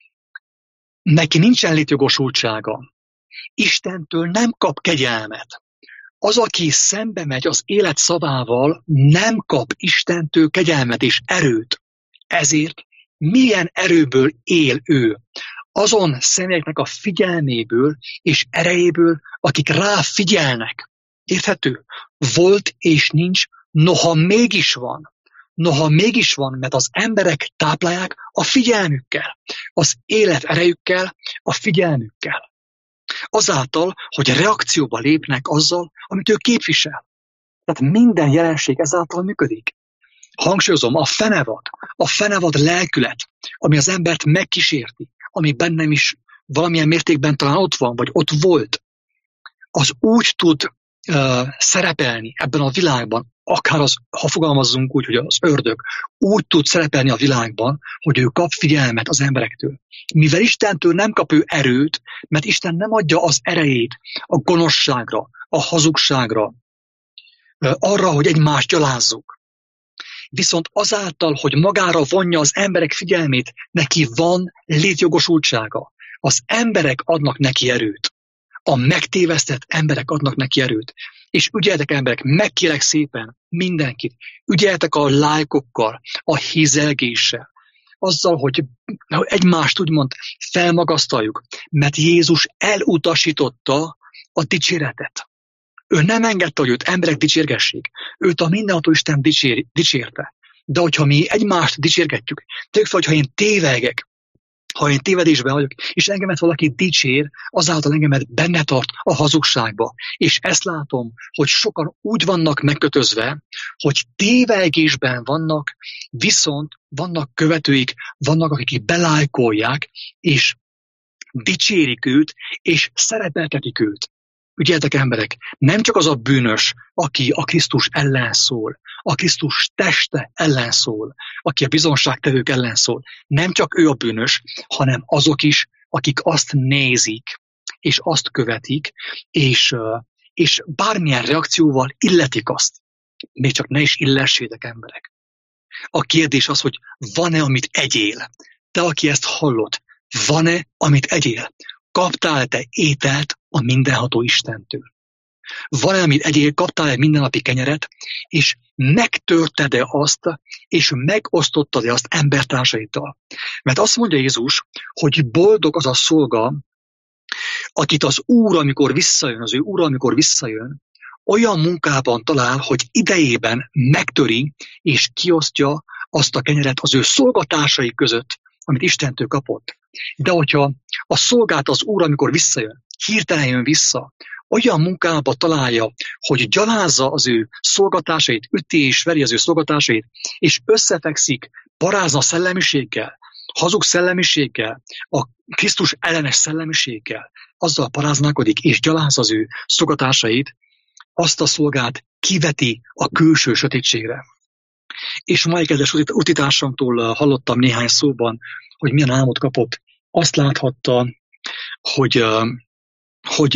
neki nincsen létjogosultsága. Istentől nem kap kegyelmet. Az, aki szembe megy az élet szavával, nem kap Istentől kegyelmet és erőt. Ezért milyen erőből él ő? Azon személyeknek a figyelméből és erejéből, akik rá figyelnek. Érthető? Volt és nincs, noha mégis van. Noha mégis van, mert az emberek táplálják a figyelmükkel, az élet erejükkel, a figyelmükkel. Azáltal, hogy reakcióba lépnek azzal, amit ő képvisel. Tehát minden jelenség ezáltal működik. Hangsúlyozom, a fenevad, a fenevad lelkület, ami az embert megkísérti, ami bennem is valamilyen mértékben talán ott van, vagy ott volt, az úgy tud uh, szerepelni ebben a világban, akár az, ha fogalmazzunk úgy, hogy az ördög úgy tud szerepelni a világban, hogy ő kap figyelmet az emberektől. Mivel Istentől nem kap ő erőt, mert Isten nem adja az erejét a gonoszságra, a hazugságra, arra, hogy egymást gyalázzuk. Viszont azáltal, hogy magára vonja az emberek figyelmét, neki van létjogosultsága. Az emberek adnak neki erőt. A megtévesztett emberek adnak neki erőt. És ügyeltek emberek, megkérek szépen mindenkit, ügyeltek a lájkokkal, a hízelgéssel, azzal, hogy egymást úgymond felmagasztaljuk, mert Jézus elutasította a dicséretet. Ő nem engedte, hogy őt emberek dicsérgessék. Őt a mindenható Isten dicsér, dicsérte. De hogyha mi egymást dicsérgetjük, tegyük fel, hogyha én tévegek, ha én tévedésben vagyok, és engemet valaki dicsér, azáltal engemet benne tart a hazugságba. És ezt látom, hogy sokan úgy vannak megkötözve, hogy tévegésben vannak, viszont vannak követőik, vannak, akik belájkolják, és dicsérik őt, és szereteltetik őt. Ügyeltek emberek, nem csak az a bűnös, aki a Krisztus ellen szól, a Krisztus teste ellen szól, aki a bizonságtevők ellen szól. Nem csak ő a bűnös, hanem azok is, akik azt nézik, és azt követik, és, és bármilyen reakcióval illetik azt. Még csak ne is illessétek emberek. A kérdés az, hogy van-e, amit egyél? Te, aki ezt hallod, van-e, amit egyél? Kaptál te ételt a mindenható Istentől? Van-e, amit egyél, kaptál-e mindennapi kenyeret, és megtörted-e azt, és megosztottad-e azt embertársaiddal? Mert azt mondja Jézus, hogy boldog az a szolga, akit az Úr, amikor visszajön, az ő Úr, amikor visszajön, olyan munkában talál, hogy idejében megtöri, és kiosztja azt a kenyeret az ő szolgatársai között, amit Istentől kapott. De hogyha a szolgát az Úr, amikor visszajön, hirtelen jön vissza, olyan munkába találja, hogy gyalázza az ő szolgatásait, üti és veri az ő szolgatásait, és összefekszik parázna szellemiséggel, hazug szellemiséggel, a Krisztus ellenes szellemiséggel, azzal paráználkodik és gyalázza az ő szolgatásait, azt a szolgát kiveti a külső sötétségre. És mai kedves utitársamtól hallottam néhány szóban, hogy milyen álmot kapott. Azt láthatta, hogy, hogy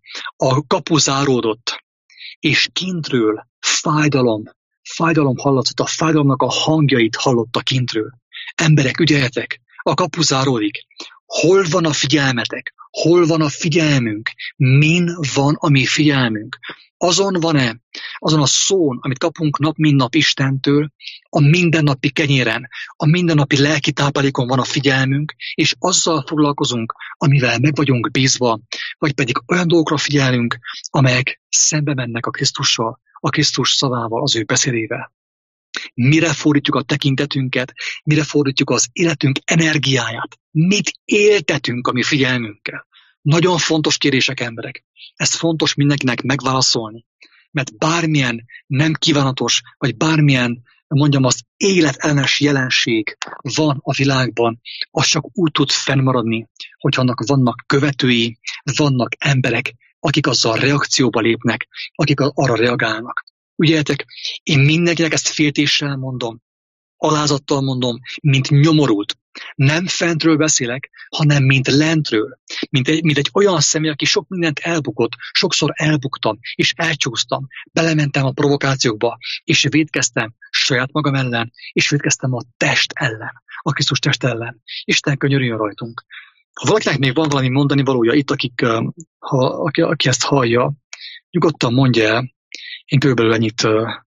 a kapu záródott, és kintről fájdalom, fájdalom hallatszott, a fájdalomnak a hangjait hallotta kintről. Emberek, ügyeljetek, a kapu záródik. Hol van a figyelmetek? Hol van a figyelmünk? Min van a mi figyelmünk? Azon van-e, azon a szón, amit kapunk nap, mint nap Istentől, a mindennapi kenyéren, a mindennapi lelki táplálékon van a figyelmünk, és azzal foglalkozunk, amivel meg vagyunk bízva, vagy pedig olyan dolgokra figyelünk, amelyek szembe mennek a Krisztussal, a Krisztus szavával, az ő beszédével. Mire fordítjuk a tekintetünket, mire fordítjuk az életünk energiáját, mit éltetünk a mi figyelmünkkel. Nagyon fontos kérdések, emberek. Ez fontos mindenkinek megválaszolni, mert bármilyen nem kívánatos, vagy bármilyen, mondjam azt, életellenes jelenség van a világban, az csak úgy tud fennmaradni, hogy annak vannak követői, vannak emberek, akik azzal reakcióba lépnek, akik arra reagálnak. Ügyeljetek, én mindenkinek ezt féltéssel mondom, alázattal mondom, mint nyomorult. Nem fentről beszélek, hanem mint lentről. Mint egy, mint egy olyan személy, aki sok mindent elbukott, sokszor elbuktam, és elcsúsztam, belementem a provokációkba, és vétkeztem, saját magam ellen, és vétkeztem a test ellen, a Krisztus test ellen. Isten könyörüljön rajtunk. Ha valakinek még van valami mondani valója itt, akik, ha, aki, aki ezt hallja, nyugodtan mondja el, én körülbelül ennyit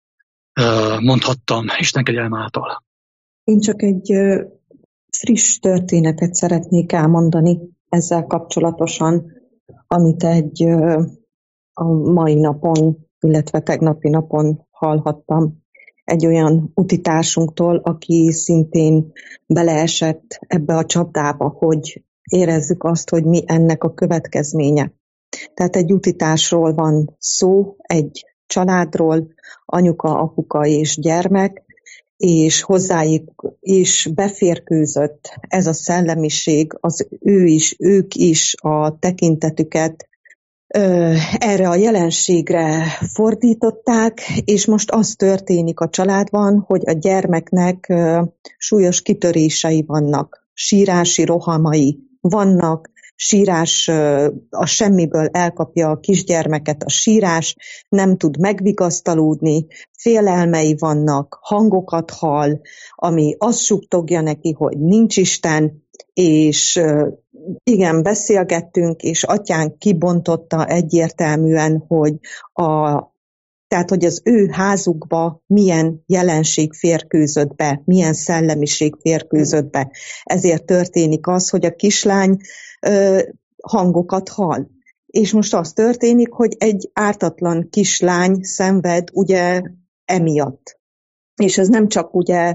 mondhattam Isten kegyelme által. Én csak egy friss történetet szeretnék elmondani ezzel kapcsolatosan, amit egy a mai napon, illetve tegnapi napon hallhattam egy olyan utitársunktól, aki szintén beleesett ebbe a csapdába, hogy érezzük azt, hogy mi ennek a következménye. Tehát egy utitásról van szó, egy családról, anyuka, apuka és gyermek, és hozzájuk is beférkőzött ez a szellemiség, az ő is, ők is a tekintetüket ö, erre a jelenségre fordították, és most az történik a családban, hogy a gyermeknek ö, súlyos kitörései vannak, sírási rohamai vannak, sírás, a semmiből elkapja a kisgyermeket a sírás, nem tud megvigasztalódni, félelmei vannak, hangokat hall, ami azt suttogja neki, hogy nincs Isten, és igen, beszélgettünk, és atyánk kibontotta egyértelműen, hogy a Tehát, hogy az ő házukba milyen jelenség férkőzött be, milyen szellemiség férkőzött be. Ezért történik az, hogy a kislány ö, hangokat hall. És most az történik, hogy egy ártatlan kislány szenved ugye emiatt. És ez nem csak ugye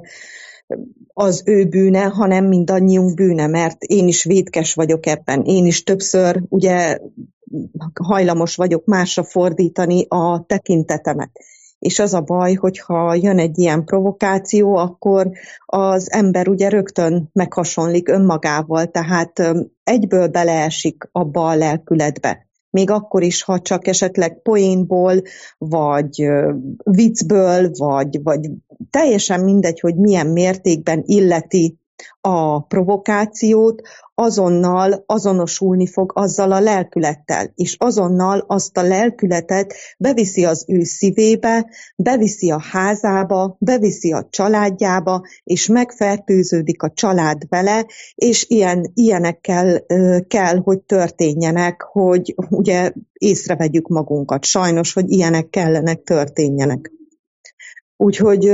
az ő bűne, hanem mindannyiunk bűne, mert én is vétkes vagyok ebben. Én is többször ugye hajlamos vagyok másra fordítani a tekintetemet. És az a baj, hogyha jön egy ilyen provokáció, akkor az ember ugye rögtön meghasonlik önmagával, tehát egyből beleesik abba a lelkületbe. Még akkor is, ha csak esetleg poénból, vagy viccből, vagy, vagy teljesen mindegy, hogy milyen mértékben illeti a provokációt, azonnal azonosulni fog azzal a lelkülettel, és azonnal azt a lelkületet beviszi az ő szívébe, beviszi a házába, beviszi a családjába, és megfertőződik a család vele, és ilyen, ilyenekkel kell, hogy történjenek, hogy ugye észrevegyük magunkat. Sajnos, hogy ilyenek kellenek történjenek. Úgyhogy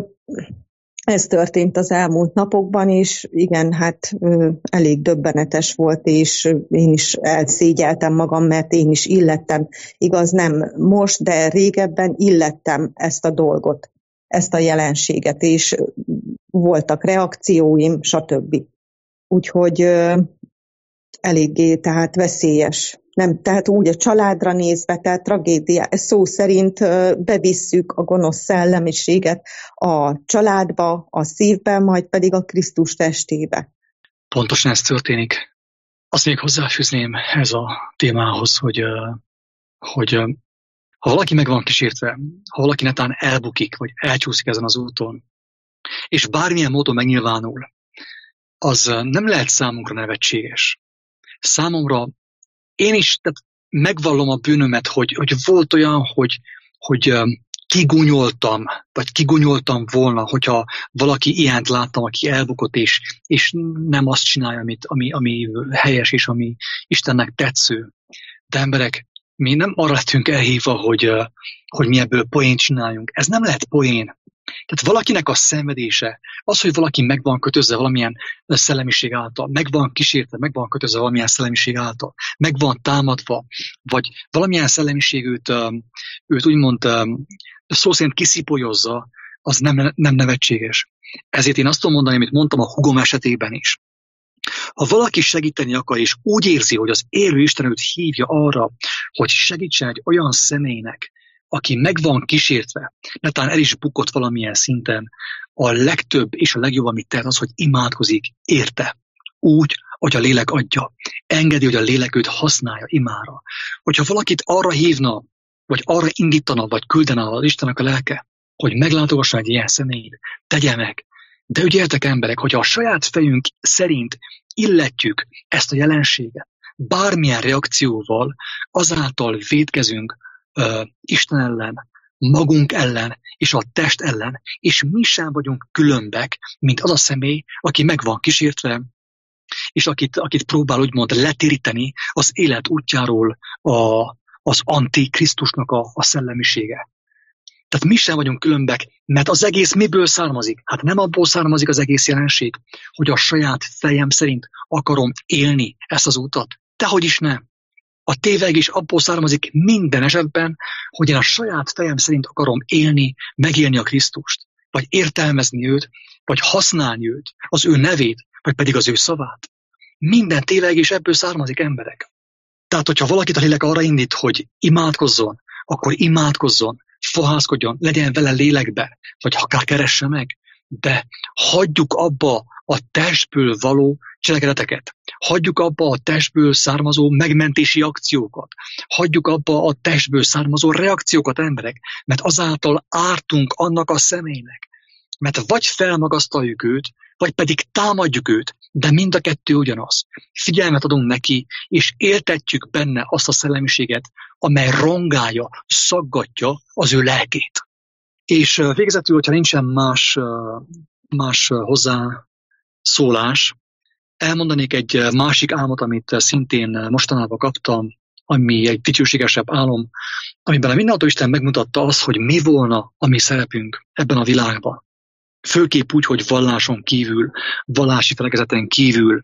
ez történt az elmúlt napokban, és igen, hát ö, elég döbbenetes volt, és én is elszégyeltem magam, mert én is illettem, igaz nem most, de régebben illettem ezt a dolgot, ezt a jelenséget, és voltak reakcióim, stb. Úgyhogy ö, eléggé, tehát veszélyes. Nem, tehát úgy a családra nézve, tehát tragédia, szó szerint bevisszük a gonosz szellemiséget a családba, a szívbe, majd pedig a Krisztus testébe. Pontosan ez történik. Azt még hozzáfűzném ez a témához, hogy, hogy ha valaki meg van kísértve, ha valaki netán elbukik, vagy elcsúszik ezen az úton, és bármilyen módon megnyilvánul, az nem lehet számunkra nevetséges. Számomra én is tehát megvallom a bűnömet, hogy, hogy volt olyan, hogy, hogy kigunyoltam, vagy kigunyoltam volna, hogyha valaki ilyent láttam, aki elbukott, és, és nem azt csinálja, amit, ami, ami helyes, és ami Istennek tetsző. De emberek, mi nem arra lettünk elhívva, hogy, hogy mi ebből poént csináljunk. Ez nem lehet poén. Tehát valakinek a szenvedése, az, hogy valaki meg van kötözve valamilyen szellemiség által, meg van kísértve, meg van kötözve valamilyen szellemiség által, meg van támadva, vagy valamilyen szellemiség őt, őt úgymond szó szerint kiszipolyozza, az nem, nem nevetséges. Ezért én azt tudom mondani, amit mondtam a húgom esetében is. Ha valaki segíteni akar, és úgy érzi, hogy az élő Isten őt hívja arra, hogy segítsen egy olyan személynek, aki meg van kísértve, netán el is bukott valamilyen szinten, a legtöbb és a legjobb, amit tehet az, hogy imádkozik érte. Úgy, hogy a lélek adja. Engedi, hogy a lélek őt használja imára. Hogyha valakit arra hívna, vagy arra indítana, vagy küldene az Istennek a lelke, hogy meglátogasson egy ilyen személyt, tegye meg. De ügyeltek emberek, hogyha a saját fejünk szerint illetjük ezt a jelenséget, bármilyen reakcióval, azáltal vétkezünk uh, Isten ellen, magunk ellen és a test ellen, és mi sem vagyunk különbek, mint az a személy, aki meg van kísértve, és akit, akit próbál úgymond letéríteni az élet útjáról a, az antikrisztusnak a, a szellemisége. Tehát mi sem vagyunk különbek, mert az egész miből származik? Hát nem abból származik az egész jelenség, hogy a saját fejem szerint akarom élni ezt az utat. Dehogy is nem. A tévegés abból származik minden esetben, hogy én a saját fejem szerint akarom élni, megélni a Krisztust, vagy értelmezni őt, vagy használni őt, az ő nevét, vagy pedig az ő szavát. Minden tévegés ebből származik, emberek. Tehát, hogyha valakit a lélek arra indít, hogy imádkozzon, akkor imádkozzon, fohászkodjon, legyen vele lélekbe, vagy akár keresse meg, de hagyjuk abba a testből való cselekedeteket, hagyjuk abba a testből származó megmentési akciókat, hagyjuk abba a testből származó reakciókat, emberek, mert azáltal ártunk annak a személynek, mert vagy felmagasztaljuk őt, vagy pedig támadjuk őt, de mind a kettő ugyanaz. Figyelmet adunk neki, és éltetjük benne azt a szellemiséget, amely rongálja, szaggatja az ő lelkét. És végezetül, hogyha nincsen más, más hozzászólás, elmondanék egy másik álmot, amit szintén mostanában kaptam, ami egy dicsőségesebb álom, amiben a mindenható Isten megmutatta azt, hogy mi volna a mi szerepünk ebben a világban. Főképp úgy, hogy valláson kívül, vallási felekezeten kívül.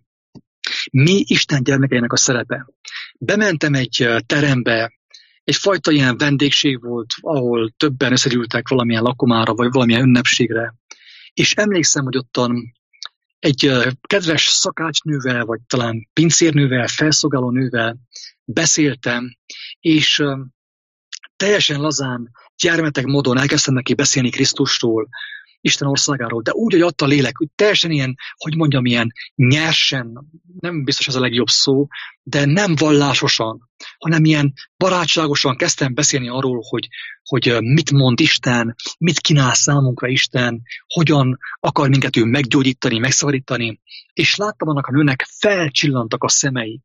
Mi Isten gyermekeinek a szerepe? Bementem egy terembe, egyfajta ilyen vendégség volt, ahol többen összegyűltek valamilyen lakomára, vagy valamilyen ünnepségre. És emlékszem, hogy ottan egy kedves szakácsnővel, vagy talán pincérnővel, felszolgáló nővel beszéltem, és teljesen lazán, gyermetek módon elkezdtem neki beszélni Krisztusról, Isten országáról, de úgy, hogy adta a lélek, hogy teljesen ilyen, hogy mondjam, ilyen nyersen, nem biztos ez a legjobb szó, de nem vallásosan, hanem ilyen barátságosan kezdtem beszélni arról, hogy, hogy mit mond Isten, mit kínál számunkra Isten, hogyan akar minket ő meggyógyítani, megszabadítani, és láttam annak a nőnek, felcsillantak a szemei.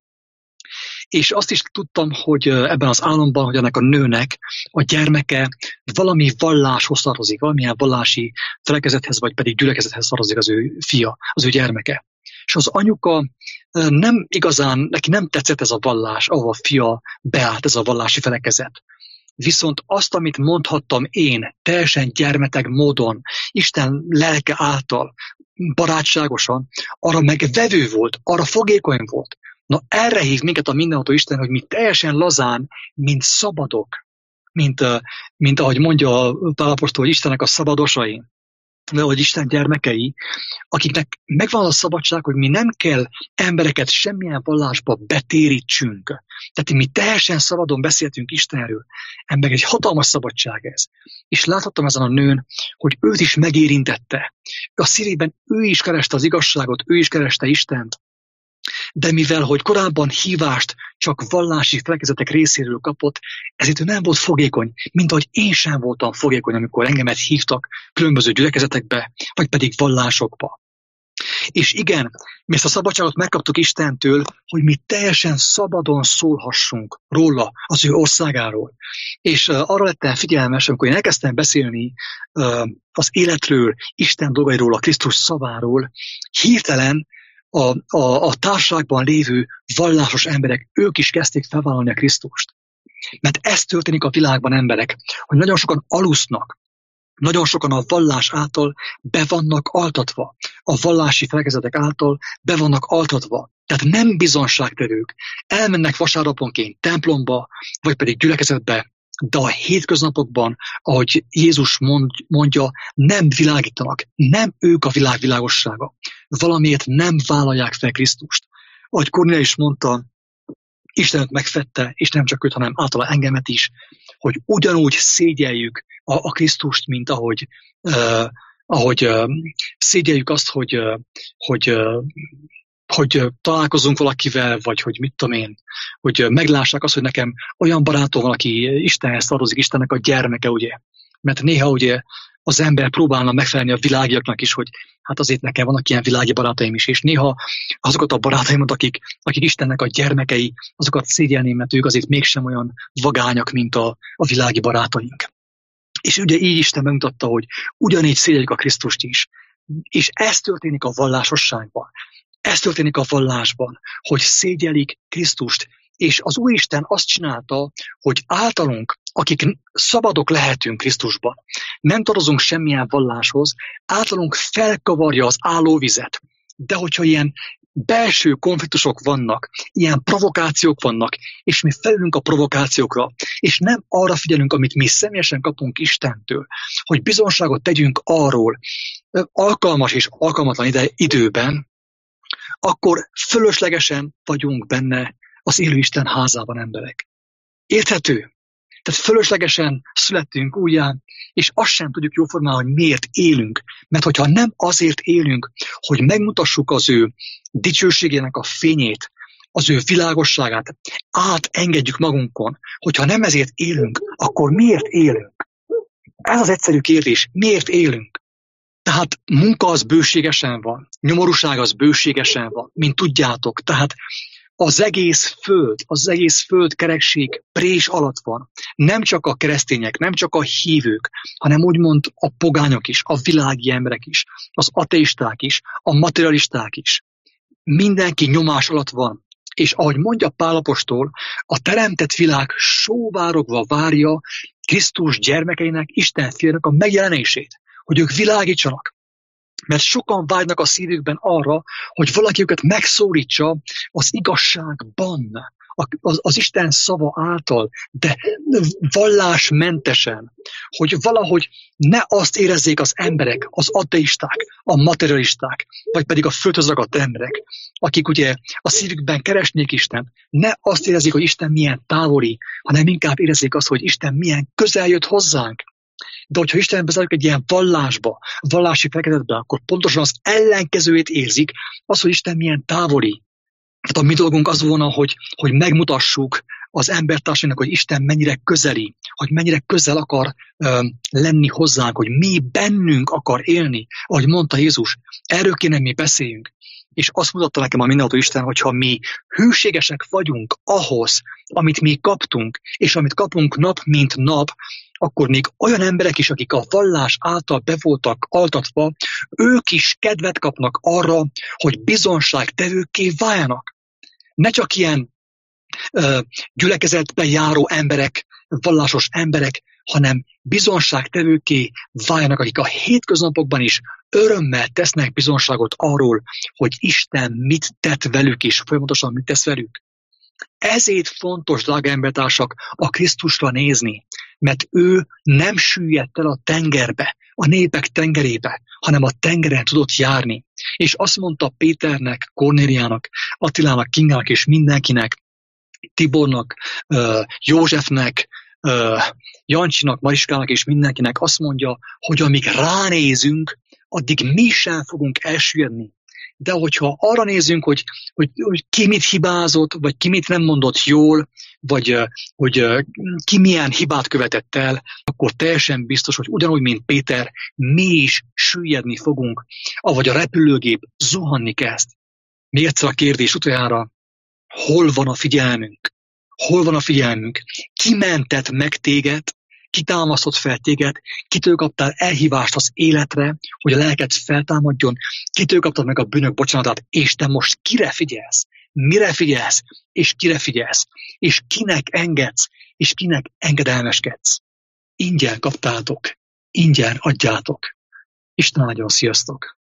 És azt is tudtam, hogy ebben az álomban, hogy ennek a nőnek a gyermeke valami valláshoz tartozik, valamilyen vallási felekezethez, vagy pedig gyülekezethez tartozik az ő fia, az ő gyermeke. És az anyuka nem igazán, neki nem tetszett ez a vallás, ahol a fia beállt, ez a vallási felekezet. Viszont azt, amit mondhattam én, teljesen gyermeteg módon, Isten lelke által, barátságosan, arra meg vevő volt, arra fogékony volt. Na erre hív minket a mindenható Isten, hogy mi teljesen lazán, mint szabadok, mint, mint ahogy mondja a Pál apostol, hogy Istennek a szabadosai, vagy Isten gyermekei, akiknek megvan a szabadság, hogy mi nem kell embereket semmilyen vallásba betérítsünk. Tehát mi teljesen szabadon beszéltünk Istenről. Emberek, egy hatalmas szabadság ez. És láthattam ezen a nőn, hogy őt is megérintette. A szívében ő is kereste az igazságot, ő is kereste Istent. De mivel, hogy korábban hívást csak vallási felekezetek részéről kapott, ezért ő nem volt fogékony, mint ahogy én sem voltam fogékony, amikor engemet hívtak különböző gyülekezetekbe, vagy pedig vallásokba. És igen, mi ezt a szabadságot megkaptuk Istentől, hogy mi teljesen szabadon szólhassunk róla, az ő országáról. És uh, arra lettem figyelmes, amikor én elkezdtem beszélni uh, az életről, Isten dolgairól, a Krisztus szaváról, hirtelen A, a, a társaságban lévő vallásos emberek, ők is kezdték felvállalni a Krisztust. Mert ez történik a világban, emberek, hogy nagyon sokan alusznak, nagyon sokan a vallás által be vannak altatva, a vallási felekezetek által be vannak altatva. Tehát nem bizonságtevők. Elmennek vasárnaponként templomba, vagy pedig gyülekezetbe, de a hétköznapokban, ahogy Jézus mond, mondja, nem világítanak, nem ők a világ világossága. Valamiért nem vállalják fel Krisztust. Ahogy Kornél is mondta, Istenet megfette, és nem csak őt, hanem általa engemet is, hogy ugyanúgy szégyeljük a, a Krisztust, mint ahogy, uh, ahogy uh, szégyeljük azt, hogy, uh, hogy uh, hogy találkozunk valakivel, vagy hogy mit tudom én, hogy meglássák azt, hogy nekem olyan barátom van, aki Istenhez tartozik, Istennek a gyermeke, ugye. Mert néha ugye az ember próbálna megfelelni a világiaknak is, hogy hát azért nekem vannak ilyen világi barátaim is, és néha azokat a barátaimat, akik, akik Istennek a gyermekei, azokat szégyelném, mert ők azért mégsem olyan vagányak, mint a, a világi barátaink. És ugye így Isten megmutatta, hogy ugyanígy szégyeljük a Krisztust is. És ez történik a vallásosságban. Ez történik a vallásban, hogy szégyelik Krisztust. És az Úristen azt csinálta, hogy általunk, akik szabadok lehetünk Krisztusban, nem tartozunk semmilyen valláshoz, általunk felkavarja az állóvizet. De hogyha ilyen belső konfliktusok vannak, ilyen provokációk vannak, és mi felülünk a provokációkra, és nem arra figyelünk, amit mi személyesen kapunk Istentől, hogy bizonságot tegyünk arról alkalmas és alkalmatlan ide, időben, akkor fölöslegesen vagyunk benne az élő Isten házában emberek. Érthető? Tehát fölöslegesen születtünk újján, és azt sem tudjuk jóformán, hogy miért élünk. Mert hogyha nem azért élünk, hogy megmutassuk az ő dicsőségének a fényét, az ő világosságát, átengedjük magunkon, hogyha nem ezért élünk, akkor miért élünk? Ez az egyszerű kérdés, miért élünk? Tehát munka az bőségesen van, nyomorúság az bőségesen van, mint tudjátok. Tehát az egész föld, az egész földkerekség prés alatt van. Nem csak a keresztények, nem csak a hívők, hanem úgymond a pogányok is, a világi emberek is, az ateisták is, a materialisták is. Mindenki nyomás alatt van. És ahogy mondja Pál apostol, a teremtett világ sóvárogva várja Krisztus gyermekeinek, Isten fiának a megjelenését, hogy ők világítsanak. Mert sokan vágynak a szívükben arra, hogy valaki őket megszólítsa az igazságban, az, az Isten szava által, de vallásmentesen, hogy valahogy ne azt érezzék az emberek, az ateisták, a materialisták, vagy pedig a földhöz ragadt emberek, akik ugye a szívükben keresnék Istent, ne azt érezzék, hogy Isten milyen távoli, hanem inkább érezzék azt, hogy Isten milyen közel jött hozzánk. De hogyha Isten bezárjuk egy ilyen vallásba, vallási feketetbe, akkor pontosan az ellenkezőjét érzik, az, hogy Isten milyen távoli. Tehát a mi dolgunk az volna, hogy, hogy megmutassuk az embertársainak, hogy Isten mennyire közeli, hogy mennyire közel akar ö, lenni hozzánk, hogy mi bennünk akar élni, ahogy mondta Jézus. Erről kéne mi beszéljünk. És azt mutatta nekem a mindenható Isten, hogyha mi hűségesek vagyunk ahhoz, amit mi kaptunk, és amit kapunk nap, mint nap, akkor még olyan emberek is, akik a vallás által be voltak altatva, ők is kedvet kapnak arra, hogy bizonságtevőkké váljanak. Ne csak ilyen ö, gyülekezetbe járó emberek, vallásos emberek, hanem bizonságtevőkké váljanak, akik a hétköznapokban is örömmel tesznek bizonságot arról, hogy Isten mit tett velük, és folyamatosan mit tesz velük. Ezért fontos, drága embertársak, a Krisztusra nézni, mert ő nem süllyedt el a tengerbe, a népek tengerébe, hanem a tengeren tudott járni. És azt mondta Péternek, Kornéliának, Attilának, Kingának és mindenkinek, Tibornak, Józsefnek, Jancsinak, Mariskának és mindenkinek azt mondja, hogy amíg ránézünk, addig mi sem fogunk elsüllyedni. De hogyha arra nézünk, hogy, hogy, hogy ki mit hibázott, vagy ki mit nem mondott jól, vagy hogy ki milyen hibát követett el, akkor teljesen biztos, hogy ugyanúgy, mint Péter, mi is süllyedni fogunk, avagy a repülőgép zuhanni kezd. Még egyszer a kérdés utoljára, hol van a figyelmünk? Hol van a figyelmünk? Ki mentett meg téged? Ki támasztott fel téged? Kitől kaptál elhívást az életre, hogy a lelked feltámadjon? Kitől kaptad meg a bűnök bocsánatát? És te most kire figyelsz? Mire figyelsz? És kire figyelsz? És kinek engedsz? És kinek engedelmeskedsz? Ingyen kaptátok. Ingyen adjátok. Isten áldjon, sziasztok!